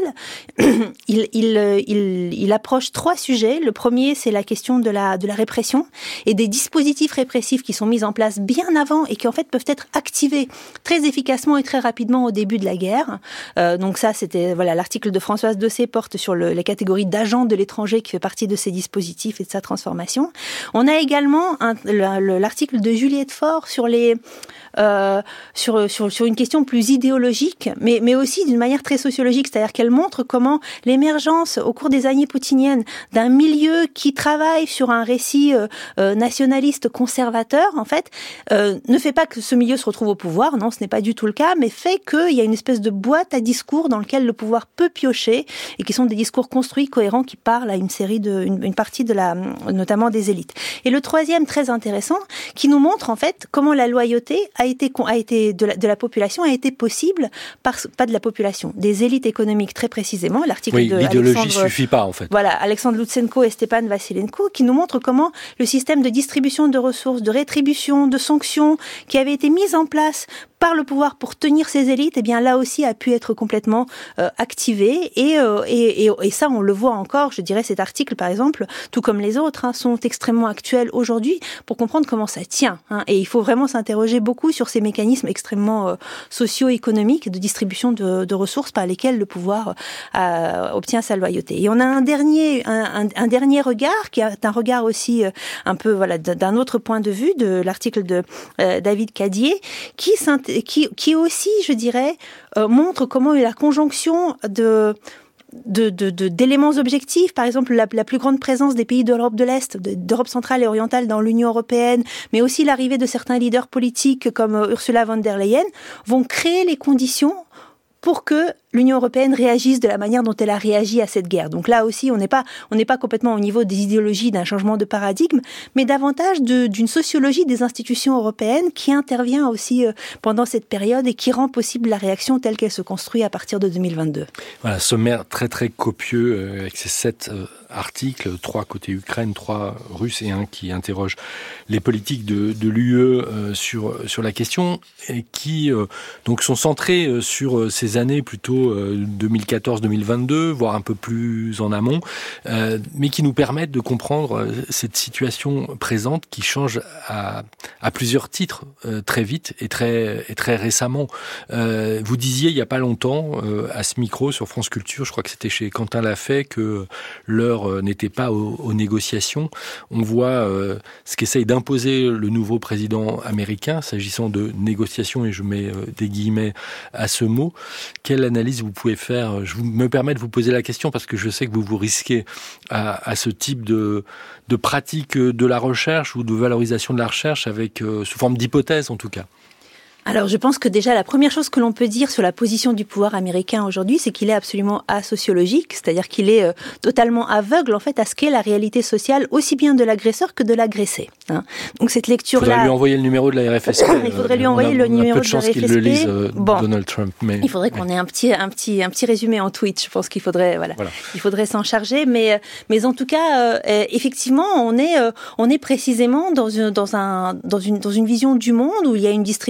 il, il, il, il approche trois sujets. Le premier, c'est la question de la, de la répression et des dispositifs répressifs qui sont mis en place bien avant et qui en fait peuvent être activés très efficacement et très rapidement au début de la guerre. Euh, donc ça, c'était voilà, l'article de Françoise Dessay porte sur le, la catégorie d'agents de l'étranger qui fait partie de ces dispositifs et de sa transformation. On a également un, le, l'article de Juliette Faure sur les euh, sur, sur sur une question plus idéologique, mais mais aussi d'une manière très sociologique, c'est-à-dire qu'elle montre comment l'émergence au cours des années poutiniennes d'un milieu qui travaille sur un récit euh, euh, nationaliste conservateur, en fait, euh, ne fait pas que ce milieu se retrouve au pouvoir, non, ce n'est pas du tout le cas, mais fait qu'il y a une espèce de boîte à discours dans lequel le pouvoir peut piocher et qui sont des discours construits, cohérents, qui parlent à une série de une, une partie de la, notamment des élites. Et le troisième, très intéressant, qui nous montre en fait comment la loyauté a été, a été de, la, de la population a été possible, par, pas de la population, des élites économiques très précisément. L'article oui, de l'idéologie Alexandre, suffit pas en fait. Voilà, Alexandre Loutsenko et Stepan Vassilenko, qui nous montrent comment le système de distribution de ressources, de rétribution, de sanctions, qui avait été mis en place par le pouvoir pour tenir ces élites, eh bien là aussi a pu être complètement euh, activé et, euh, et, et, et ça on le voit encore, je dirais cet article par exemple, tout comme les autres, hein, sont extrêmement actuels aujourd'hui pour comprendre comment ça tient, hein, et il faut vraiment s'interroger beaucoup sur ces mécanismes extrêmement euh, socio-économiques de distribution de, de ressources par lesquels le pouvoir euh, obtient sa loyauté. Et on a un dernier, un, un, un dernier regard qui est un regard aussi euh, un peu voilà d'un autre point de vue de l'article de euh, David Cadier qui s'intéresse Qui, qui aussi, je dirais, euh, montre comment la conjonction de, de, de, de, d'éléments objectifs, par exemple la, la plus grande présence des pays d'Europe de l'Est, de, d'Europe centrale et orientale dans l'Union européenne, mais aussi l'arrivée de certains leaders politiques comme Ursula von der Leyen, vont créer les conditions pour que l'Union européenne réagisse de la manière dont elle a réagi à cette guerre. Donc là aussi, on n'est pas, on n'est pas complètement au niveau des idéologies, d'un changement de paradigme, mais davantage de, d'une sociologie des institutions européennes qui intervient aussi pendant cette période et qui rend possible la réaction telle qu'elle se construit à partir de deux mille vingt-deux. Voilà, sommaire très très copieux avec ces sept articles, trois côté Ukraine, trois Russes et un qui interroge les politiques de, de l'U E euh, sur sur la question et qui euh, donc sont centrés sur ces années plutôt deux mille quatorze deux mille vingt-deux, voire un peu plus en amont, euh, mais qui nous permettent de comprendre cette situation présente qui change à, à plusieurs titres euh, très vite et très, et très récemment. Euh, vous disiez il n'y a pas longtemps euh, à ce micro sur France Culture, je crois que c'était chez Quentin Lafay, que l'heure euh, n'était pas aux, aux négociations. On voit euh, ce qu'essaye d'imposer le nouveau président américain s'agissant de négociations, et je mets euh, des guillemets à ce mot. Quelle analyse vous pouvez faire? Je me permets de vous poser la question parce que je sais que vous vous risquez à, à ce type de, de pratique de la recherche ou de valorisation de la recherche avec euh, sous forme d'hypothèse en tout cas. Alors, je pense que déjà, la première chose que l'on peut dire sur la position du pouvoir américain aujourd'hui, c'est qu'il est absolument asociologique, c'est-à-dire qu'il est euh, totalement aveugle, en fait, à ce qu'est la réalité sociale, aussi bien de l'agresseur que de l'agressé. Hein. Donc, cette lecture-là... Il faudrait lui envoyer le numéro de la R F S P. Il faudrait lui envoyer a, le numéro de, de la R F S P. On a peu de chance qu'il le lise, euh, bon. Donald Trump. Mais... Il faudrait qu'on ait un petit, un petit, un petit résumé en tweet. Je pense qu'il faudrait, voilà, voilà. Il faudrait s'en charger. Mais, mais en tout cas, euh, effectivement, on est, euh, on est précisément dans une, dans un, dans une, dans une vision du monde où il y a une distribution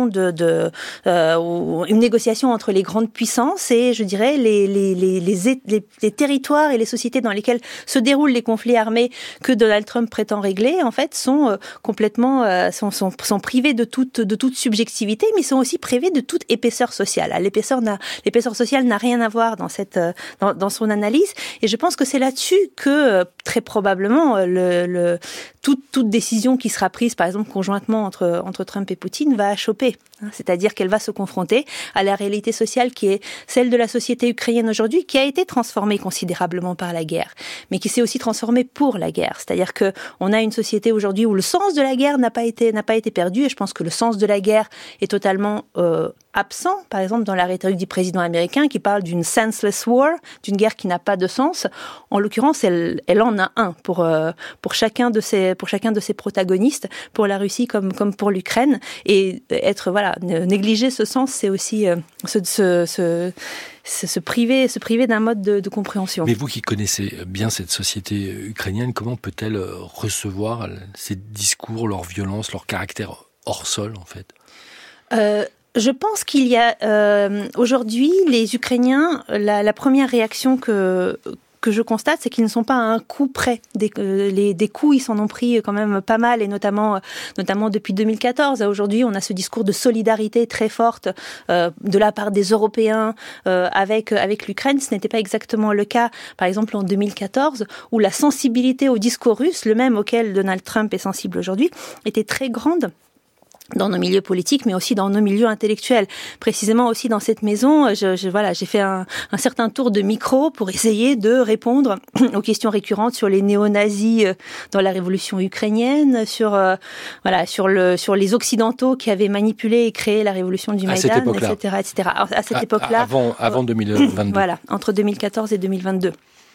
de, de euh, une négociation entre les grandes puissances et, je dirais, les, les, les, les, les, les territoires et les sociétés dans lesquelles se déroulent les conflits armés que Donald Trump prétend régler, en fait, sont euh, complètement euh, sont, sont, sont privés de toute, de toute subjectivité, mais sont aussi privés de toute épaisseur sociale. L'épaisseur, n'a, l'épaisseur sociale n'a rien à voir dans, cette, euh, dans, dans son analyse, et je pense que c'est là-dessus que, euh, très probablement, le, le, toute, toute décision qui sera prise, par exemple, conjointement entre, entre Trump et Poutine, va choper. C'est-à-dire qu'elle va se confronter à la réalité sociale qui est celle de la société ukrainienne aujourd'hui, qui a été transformée considérablement par la guerre, mais qui s'est aussi transformée pour la guerre. C'est-à-dire que on a une société aujourd'hui où le sens de la guerre n'a pas été n'a pas été perdu, et je pense que le sens de la guerre est totalement euh, absent, par exemple dans la rhétorique du président américain qui parle d'une senseless war, d'une guerre qui n'a pas de sens. En l'occurrence, elle, elle en a un pour euh, pour chacun de ses pour chacun de ses protagonistes, pour la Russie comme comme pour l'Ukraine, et être voilà négliger ce sens, c'est aussi euh, se, se, se, se priver se priver d'un mode de, de compréhension. Mais vous qui connaissez bien cette société ukrainienne, comment peut-elle recevoir ces discours, leur violence, leur caractère hors sol en fait? euh, Je pense qu'il y a euh, aujourd'hui les Ukrainiens, la, la première réaction que que je constate, c'est qu'ils ne sont pas à un coup près. Des, euh, les, des coups, ils s'en ont pris quand même pas mal, et notamment, notamment depuis deux mille quatorze. Aujourd'hui, on a ce discours de solidarité très forte euh, de la part des Européens euh, avec, avec l'Ukraine. Ce n'était pas exactement le cas, par exemple, en deux mille quatorze, où la sensibilité au discours russe, le même auquel Donald Trump est sensible aujourd'hui, était très grande dans nos milieux politiques, mais aussi dans nos milieux intellectuels. Précisément aussi dans cette maison, je, je, voilà, j'ai fait un, un certain tour de micro pour essayer de répondre aux questions récurrentes sur les néo-nazis dans la révolution ukrainienne, sur, euh, voilà, sur, le, sur les Occidentaux qui avaient manipulé et créé la révolution du Maïdan, et cetera, et cetera. Alors, à cette à, époque-là, avant, avant deux mille vingt-deux. Voilà, entre deux mille quatorze et deux mille vingt-deux.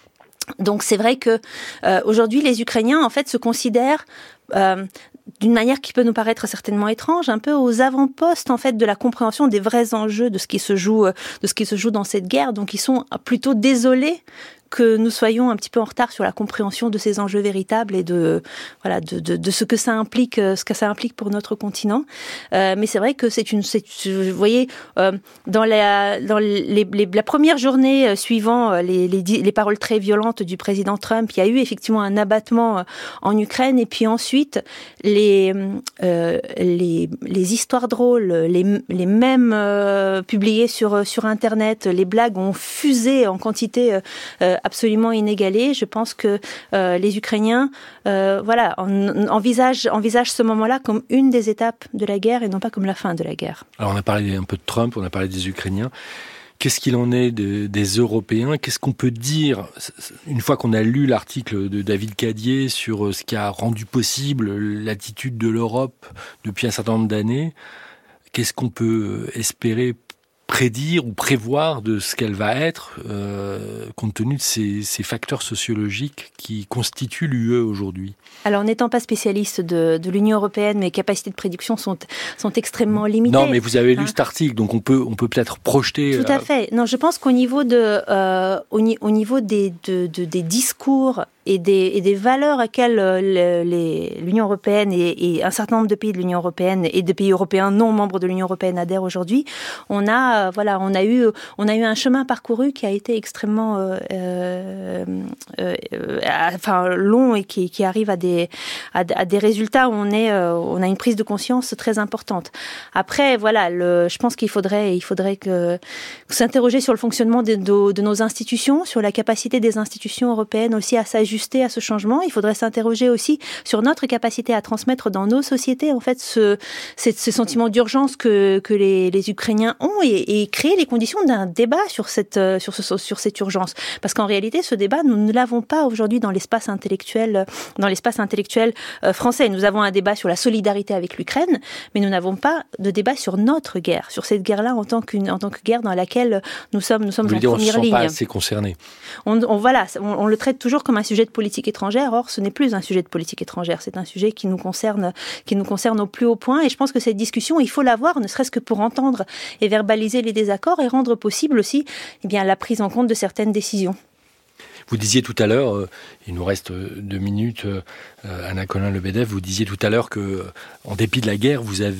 Donc c'est vrai que euh, aujourd'hui les Ukrainiens en fait se considèrent euh, d'une manière qui peut nous paraître certainement étrange, un peu aux avant-postes en fait de la compréhension des vrais enjeux de ce qui se joue, de ce qui se joue dans cette guerre. Donc ils sont plutôt désolés que nous soyons un petit peu en retard sur la compréhension de ces enjeux véritables et de voilà de, de, de ce que ça implique, ce que ça implique pour notre continent. Euh, mais c'est vrai que c'est une, c'est, vous voyez, euh, dans la dans les, les, la première journée suivant les, les les paroles très violentes du président Trump, il y a eu effectivement un abattement en Ukraine, et puis ensuite les euh, les les histoires drôles, les les mèmes euh, publiés sur sur Internet, les blagues ont fusé en quantité euh, absolument inégalée. Je pense que euh, les Ukrainiens euh, voilà, en, envisagent, envisagent ce moment-là comme une des étapes de la guerre et non pas comme la fin de la guerre. Alors on a parlé un peu de Trump, on a parlé des Ukrainiens. Qu'est-ce qu'il en est de, des Européens? Qu'est-ce qu'on peut dire, une fois qu'on a lu l'article de David Cadier sur ce qui a rendu possible l'attitude de l'Europe depuis un certain nombre d'années, qu'est-ce qu'on peut espérer prédire ou prévoir de ce qu'elle va être, euh, compte tenu de ces, ces facteurs sociologiques qui constituent l'U E aujourd'hui? Alors, n'étant pas spécialiste de, de l'Union européenne, mes capacités de prédiction sont, sont extrêmement limitées. Non, mais vous avez lu hein. cet article, donc on peut, on peut peut-être projeter... Tout à fait. Non, je pense qu'au niveau, de, euh, au, au niveau des, de, de, des discours et des, et des valeurs auxquelles le, les, l'Union européenne et, et un certain nombre de pays de l'Union européenne et de pays européens non membres de l'Union européenne adhèrent aujourd'hui, on a, euh, voilà, on a eu, on a eu un chemin parcouru qui a été extrêmement, euh, euh, euh, enfin long, et qui, qui arrive à des, à, à des résultats où on est, euh, on a une prise de conscience très importante. Après, voilà, le, je pense qu'il faudrait, il faudrait que, que s'interroger sur le fonctionnement de, de, de nos institutions, sur la capacité des institutions européennes aussi à s'ajuster à ce changement. Il faudrait s'interroger aussi sur notre capacité à transmettre dans nos sociétés en fait ce, ce, ce sentiment d'urgence que, que les, les Ukrainiens ont, et, et créer les conditions d'un débat sur cette, sur, ce, sur cette urgence. Parce qu'en réalité, ce débat, nous ne l'avons pas aujourd'hui dans l'espace intellectuel, dans l'espace intellectuel français. Nous avons un débat sur la solidarité avec l'Ukraine, mais nous n'avons pas de débat sur notre guerre, sur cette guerre-là en tant qu'une, en tant que guerre dans laquelle nous sommes, nous sommes en dire, première on ligne. On ne se sent pas assez concerné. On, on, voilà, on, on le traite toujours comme un sujet de politique étrangère. Or, ce n'est plus un sujet de politique étrangère. C'est un sujet qui nous concerne, qui nous concerne au plus haut point. Et je pense que cette discussion, il faut l'avoir, ne serait-ce que pour entendre et verbaliser les désaccords et rendre possible aussi, eh bien, la prise en compte de certaines décisions. Vous disiez tout à l'heure, euh, il nous reste deux minutes, euh, Anna Colin-Lebedev, vous disiez tout à l'heure que, euh, en dépit de la guerre, vous avez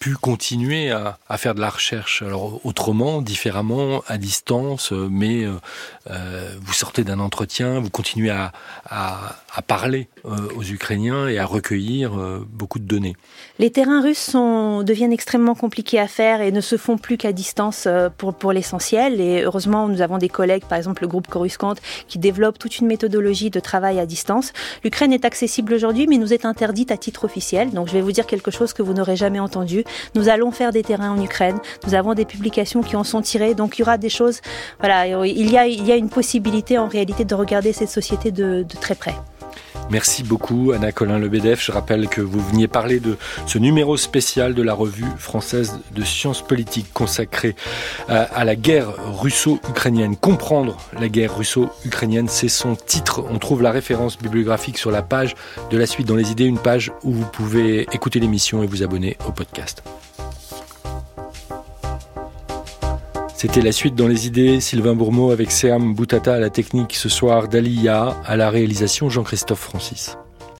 pu continuer à, à faire de la recherche, alors autrement, différemment, à distance, mais euh, vous sortez d'un entretien, vous continuez à, à, à parler euh, aux Ukrainiens et à recueillir euh, beaucoup de données. Les terrains russes sont, deviennent extrêmement compliqués à faire et ne se font plus qu'à distance pour, pour l'essentiel. Et heureusement, nous avons des collègues, par exemple le groupe Coruscant, qui développe toute une méthodologie de travail à distance. L'Ukraine est accessible aujourd'hui, mais nous est interdite à titre officiel. Donc je vais vous dire quelque chose que vous n'aurez jamais entendu. Nous allons faire des terrains en Ukraine. Nous avons des publications qui en sont tirées. Donc il y aura des choses. Voilà, il y a, il y a une possibilité en réalité de regarder cette société de, de très près. Merci beaucoup Anna Colin-Lebedef. Je rappelle que vous veniez parler de ce numéro spécial de la revue française de sciences politiques consacré à, à la guerre russo-ukrainienne. Comprendre la guerre russo-ukrainienne, c'est son titre. On trouve la référence bibliographique sur la page de La Suite dans les idées, une page où vous pouvez écouter l'émission et vous abonner au podcast. C'était La Suite dans les idées, Sylvain Bourmeau avec Seam Boutata à la technique ce soir, Dalia à la réalisation, Jean-Christophe Francis.